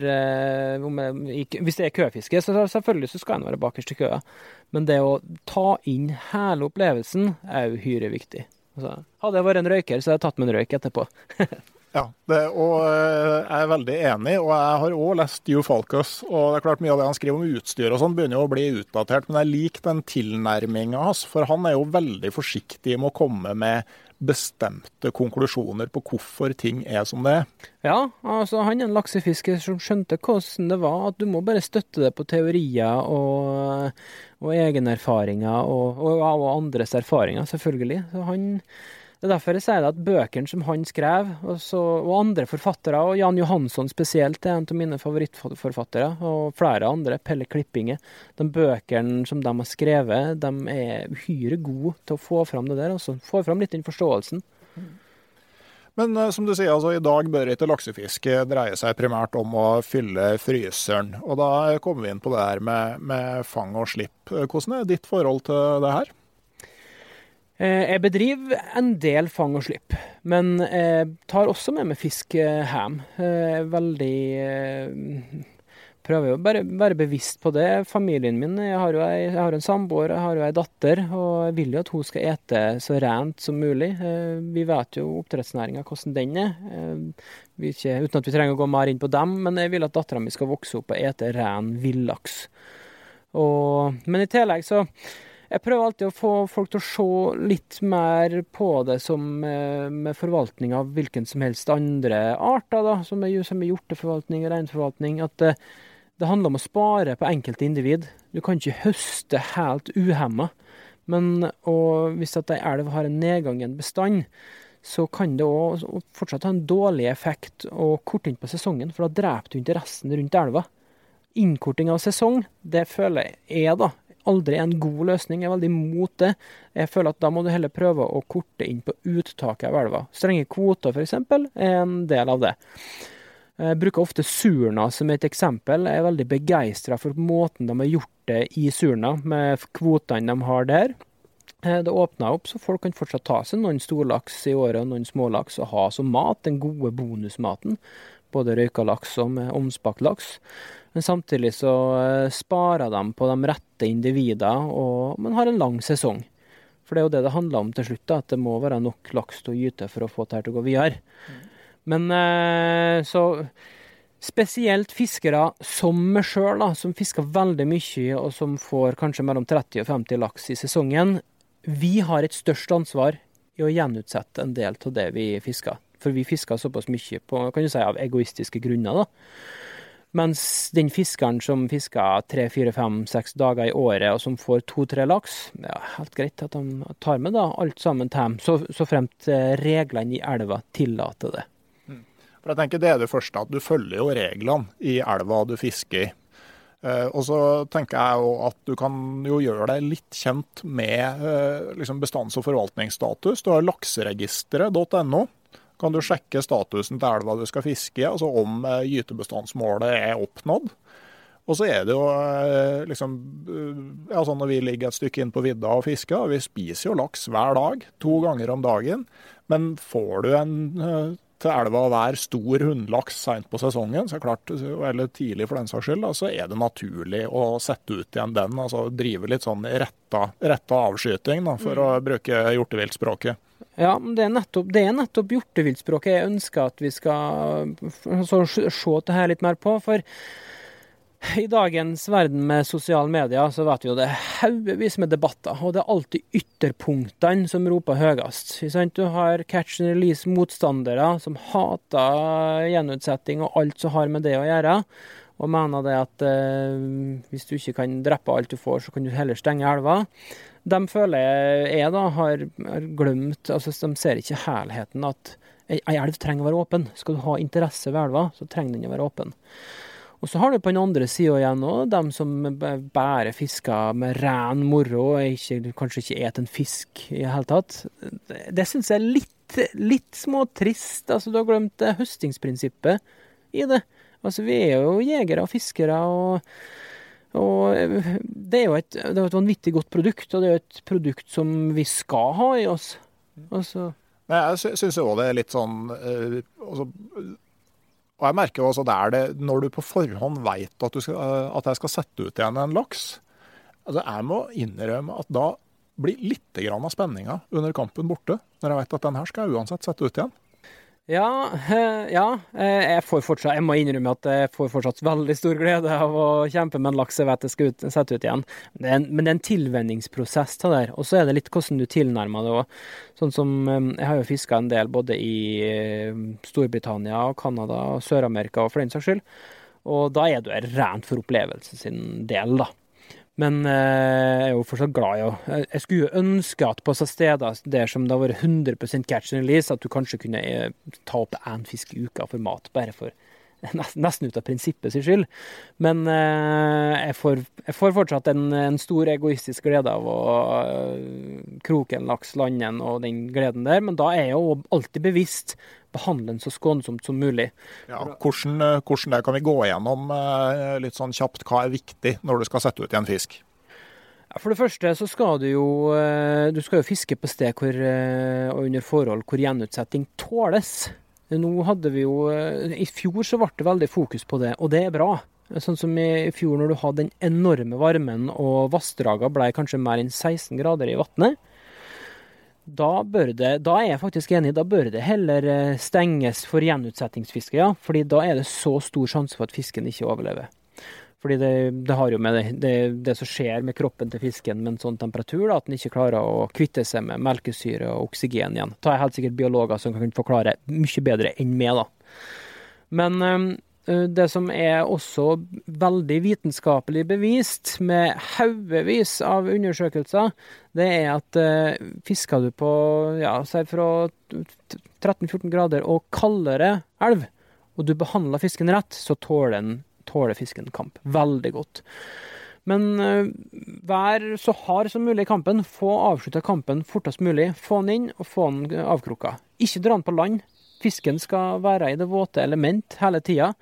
hvis det er køfiske, så selvfølgelig så skal jeg være bakerst i køa. Men det å ta inn hele opplevelsen er uhyre viktig. Altså, hadde jeg vært en røyker, så hadde jeg tatt meg en røyk etterpå. Ja, og jeg er veldig enig, og jeg har også lest Hugh Falcus, og det er klart mye av det han skriver om utstyr og sånn begynner jo å bli utdatert, men jeg liker den tilnærmingen hans, for han er jo veldig forsiktig med å komme med bestemte konklusjoner på hvorfor ting er som det er. Ja, altså han er en laksefisker som skjønte hvordan det var, at du må bare støtte det på teorier og egne erfaringer og andres erfaringer, selvfølgelig. Så det er derfor jeg sier at bøkene som han skrev, og andre forfattere, og Jan Johansson spesielt, er en av mine favorittforfattere, og flere andre, Pelle Klippinge, de bøkene som de har skrevet, de er uhyre gode til å få fram det der, altså få fram litt den forståelsen. Men som du sier, altså, i dag bør ikke laksefiske dreie seg primært om å fylle fryseren, og da kommer vi inn på det her med fang og slipp. Hvordan er ditt forhold til det her? Jeg bedriver en del fang og slipp, men jeg tar også med meg fisk hjem. Prøver jo bare være bevisst på det. Familien min, jeg har en samboer, jeg har jo en datter, og jeg vil jo at hun skal ete så rent som mulig. Vi vet jo oppdrettsnæringen hvordan den er, uten at vi trenger å gå mer inn på dem, men jeg vil at datteren min skal vokse opp og ete ren villaks. Men i tillegg så Jeg prøver alltid å få folk til å se litt mer på det som med forvaltning av hvilken som helst andre arter, da, som er hjorteforvaltning og reinforvaltning, at det handler om å spare på enkelte individ. Du kan ikke høste helt uhemmet, men hvis at en elv har en nedgang i en bestand, så kan det også fortsatt ha en dårlig effekt å korte inn på sesongen, for da dreper du interessen rundt elva. Innkorting av sesong, det føler jeg da, aldri en god løsning. Jeg er veldig imot det. Jeg føler at da må du heller prøve å korte inn på uttaket av elva. Strenge kvoter, for eksempel, er en del av det. Jeg bruker ofte Surna som et eksempel. Jeg er veldig begeistret for måten de har gjort det i Surna, med kvotene de har der. Det åpner opp, så folk kan fortsatt ta seg noen storlaks i året og noen smålaks og ha som mat, den gode bonusmaten. Både røyka laks og med omspakt laks. Men samtidig så sparer de på de rette individer, og man har en lang sesong. For det er jo det handler om til slutt, da, at det må være nok laks til å gyte for å få det her til å gå videre. Men så spesielt fiskere som meg selv, da, som fisker veldig mye, og som får kanskje mellom 30 og 50 laks i sesongen, vi har et størst ansvar i å gjenutsette en del av det vi fisker. For vi fisker såpass mye på, kan du si, av egoistiske grunner, da. Mens den fiskeren som fisker 3, 4, 5, 6 dager i året, og som får 2-3 laks, ja, helt greit at de tar med da alt sammen til dem, så fremt reglene i elva tillater det. For jeg tenker det er det første, at du følger jo reglene i elva du fisker i. Og så tenker jeg jo at du kan jo gjøre deg litt kjent med liksom bestands- og forvaltningsstatus. Du har lakseregisteret.no. Kan du sjekke statusen til elva du skal fiske, altså om gytebestandsmålet er oppnådd. Og så er det jo liksom, ja, sånn når vi ligger et stykke inn på vidda og fisker, vi spiser jo laks hver dag, 2 ganger om dagen, men får du en til elva hver stor hundlaks sent på sesongen, så klart, eller tidlig for den saks skyld, da, så er det naturlig å sette ut igjen den, altså drive litt sånn retta avskyting, da, for å bruke hjorteviltspråket. Ja, men det er nettopp hjorteviltspråket jeg ønsker at vi skal se det her litt mer på, for i dagens verden med sosiale medier så vet vi jo det haugevis med debatter, og det er alltid ytterpunktene som roper høyest. Du har catch and release motstandere som hater gjenutsetting og alt som har med det å gjøre, og mener det at hvis du ikke kan drepe alt du får, så kan du heller stenge elva. De føler jeg da har glemt, altså de ser ikke helheten at en elv trenger å være åpen. Skal du ha interesse ved elva, så trenger den å være åpen. Og så har du på den andre siden igjen også, de som bare fisker med ren moro, og kanskje ikke et en fisk i hele tatt. Det synes jeg er litt småtrist. Altså, du har glemt høstingsprinsippet i det. Altså, vi er jo jegere og fiskere, og det er jo et vanvittig godt produkt, og det er jo et produkt som vi skal ha i oss. Altså. Jeg synes jo det er litt sånn og jeg merker jo også når du på forhånd vet at jeg skal sette ut igjen en laks, altså jeg må innrømme at da blir litt grann av spenninga under kampen borte, når jeg vet at den her skal jeg uansett sette ut igjen. Ja, jeg må innrømme at jeg får fortsatt veldig stor glede av å kjempe med en laks jeg vet jeg skal sette ut igjen. Men det er en tilvenningsprosess til det der, og så er det litt hvordan du tilnærmer det også. Sånn som, jeg har jo fisket en del både i Storbritannia og Kanada og Sør-Amerika og for den saks skyld, og da er du rent for opplevelsen sin del da. Men jeg er jo fortsatt glad i jeg skulle jo ønske at på så steder der som det har vært 100% catch and release, at du kanskje kunne ta opp en fisk i uka for mat, bare for nesten ut av prinsippet sin skyld. Men jeg får fortsatt en stor egoistisk glede av å kroke en laks, landen og den gleden der, men da er jeg jo alltid bevisst behandle den så skånsomt som mulig. Ja, hvordan det kan vi gå igjennom litt sånn kjapt? Hva er viktig når du skal sette ut i en fisk? For det første så skal du skal jo fiske på sted og under forhold hvor gjenutsetting tåles. Nå hadde vi jo, i fjor så ble det veldig fokus på det, og det er bra. Sånn som i fjor når du hadde den enorme varmen og vassdraga ble kanskje mer enn 16 grader i vattnet, da er jeg faktisk enig, da bør det heller stenges for gjenutsettingsfiske, ja, fordi da er det så stor sjanse for at fisken ikke overlever. Fordi det har jo med det som skjer med kroppen til fisken med en sånn temperatur, da, at den ikke klarer å kvitte seg med melkesyre og oksygen igjen. Det er helt sikkert biologer som kan forklare mye bedre enn meg, da. Men det som er også veldig vitenskapelig bevist, med haugevis av undersøkelser, det er at fisker du på, si fra 13-14 grader og kaldere elv, og du behandler fisken rett, så tåler fisken kamp veldig godt. Men vær så hard som mulig i kampen, få avsluttet kampen fortest mulig, få den inn og få den avkrukket. Ikke dra den på land. Fisken skal være i det våte element hele tiden.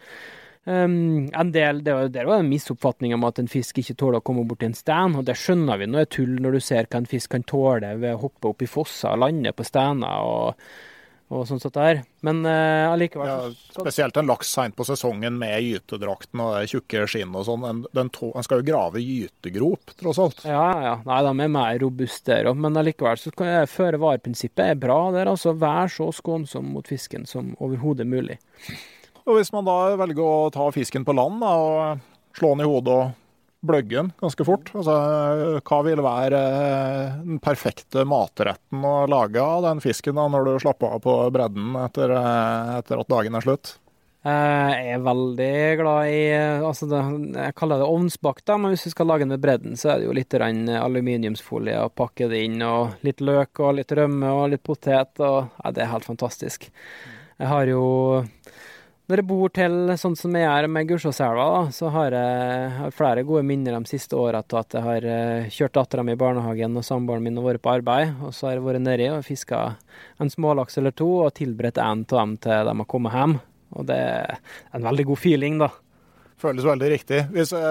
Det var en misoppfatning om at en fisk ikke tåler å komme bort til en sten, og det skjønner vi når det er tull når du ser hva en fisk kan tåle ved å hoppe opp i fosser, lande på stener og sånt der. Men allikevel... Spesielt en laks sent på sesongen med gytedrakten og tjukke skinn og sånn. Den skal jo grave gytegrop, tross alt. Ja. Nei, de er mer robuste der. Men allikevel så føre-var-prinsippet er bra der. Altså, vær så skånsom mot fisken som overhodet mulig. Og hvis man da velger å ta fisken på land da, og slå den i hodet og bløgge den ganske fort, altså, hva vil være den perfekte matretten å lage av den fisken da, når du slapper av på bredden etter at dagen er slutt? Jeg er veldig glad i, jeg kaller det ovnsbakt da, men hvis vi skal lage den med bredden, så er det jo litt aluminiumsfolie og pakke det inn, og litt løk og litt rømme og litt potet, og det er helt fantastisk. Jeg har jo... Når jeg bor til sånn som jeg er med Gursåselva, så har jeg flere gode minner de siste årene til at jeg har kjørt datteren min i barnehagen og samboeren min har vært på arbeid, og så har jeg vært nedi og fisket en smålaks eller to og tilberedt en av dem til de har kommet hjem. Og det er en veldig god feeling da. Føles veldig riktig.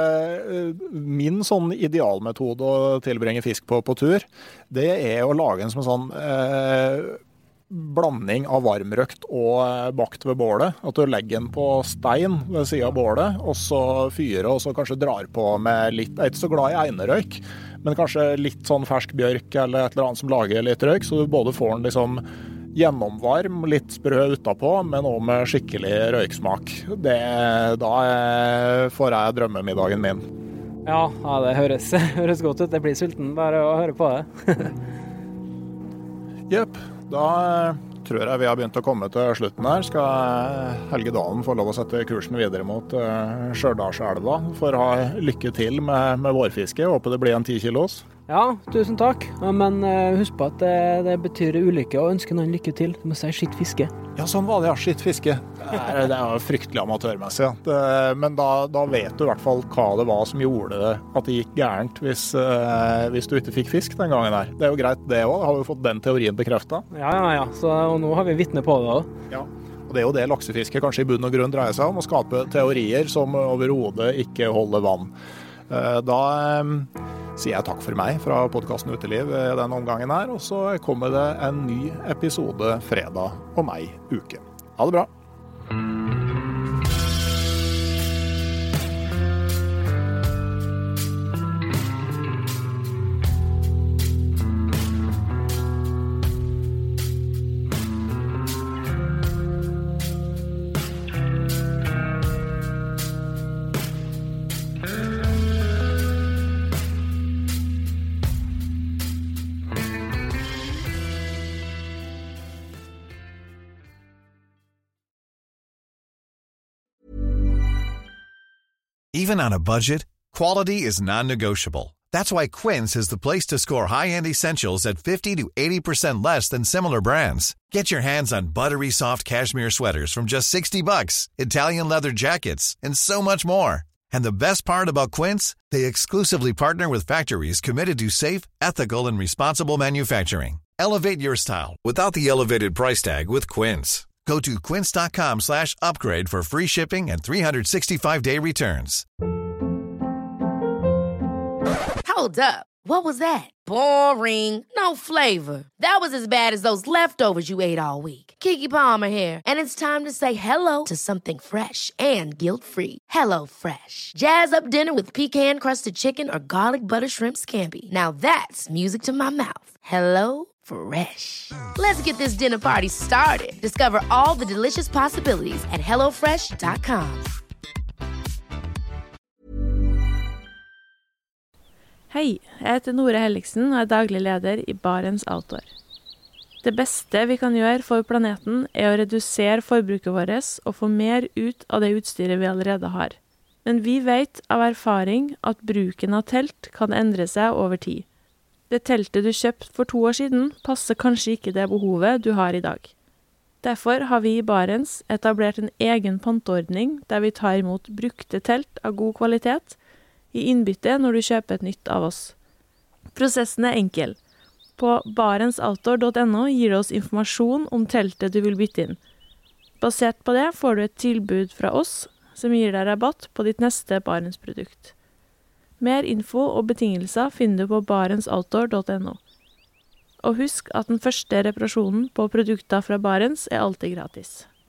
Min sånn idealmetode å tilbringe fisk på tur, det er å lage en sånn blanding av varmrøkt og bakt ved bålet. At du legger den på stein ved siden av bålet, og så fyrer, og så kanskje drar på med litt, jeg er ikke så glad i einerøyk, men kanskje litt sånn fersk bjørk eller et eller annet som lager litt røyk, så du både får den liksom gjennomvarm, litt sprø utapå, men også med skikkelig røyksmak. Da får jeg drømmemiddagen min. Ja, det høres godt ut. Jeg blir sulten bare å høre på det. Jepp. Da tror jeg vi har begynt å komme til slutten her. Skal Helge Dalen få lov å sette kursen videre mot Stjørdalselva for å ha lykke til med vårfiske. Håper det blir en 10 kilos. Ja, tusen takk. Men husk på at det betyr ulykke, og ønsker noen lykke til. Du må si skitt fiske. Ja, sånn var det, ja. Skitt fiske. Det er jo fryktelig amatørmessig. Ja. Men da vet du i hvert fall hva det var som gjorde det at det gikk gærent hvis du ikke fikk fisk den gangen her. Det er jo greit det også. Har vi fått den teorien bekreftet? Ja. Og nå har vi vitne på det også. Ja. Og det er jo det laksefiske kanskje i bunn og grunn dreier seg om, å skape teorier som overhodet ikke holder vann. Da sier jeg takk for meg fra podcasten Uteliv denne omgangen her, og så kommer det en ny episode fredag om ei uke. Ha det bra! Even on a budget, quality is non-negotiable. That's why Quince is the place to score high-end essentials at 50 to 80% less than similar brands. Get your hands on buttery soft cashmere sweaters from just $60, Italian leather jackets, and so much more. And the best part about Quince, they exclusively partner with factories committed to safe, ethical, and responsible manufacturing. Elevate your style without the elevated price tag with Quince. Go to quince.com/upgrade for free shipping and 365-day returns. Hold up. What was that? Boring. No flavor. That was as bad as those leftovers you ate all week. Keke Palmer here, and it's time to say hello to something fresh and guilt-free. Hello Fresh. Jazz up dinner with pecan-crusted chicken or garlic butter shrimp scampi. Now that's music to my mouth. Hello Fresh. Let's get this dinner party started. Discover all the delicious possibilities at HelloFresh.com. Hei, jeg heter Nore Helliksen og er daglig leder i Barents Outdoor. Det beste vi kan gjøre for planeten er å redusere forbruket vårt og få mer ut av det utstyret vi allerede har. Men vi vet av erfaring at bruken av telt kan endre seg over tid. Det teltet du kjøpte for 2 år siden passer kanskje ikke det behovet du har i dag. Derfor har vi i Barents etablert en egen panteordning der vi tar imot brukte telt av god kvalitet i innbytte når du kjøper et nytt av oss. Prosessen er enkel. På barentsoutdoor.no gir du oss informasjon om teltet du vil bytte inn. Basert på det får du et tilbud fra oss som gir deg rabatt på ditt neste Barents-produkt. Mer info og betingelser finner du på barentsoutdoor.no. Og husk at den første reparasjonen på produkter fra Barents er alltid gratis.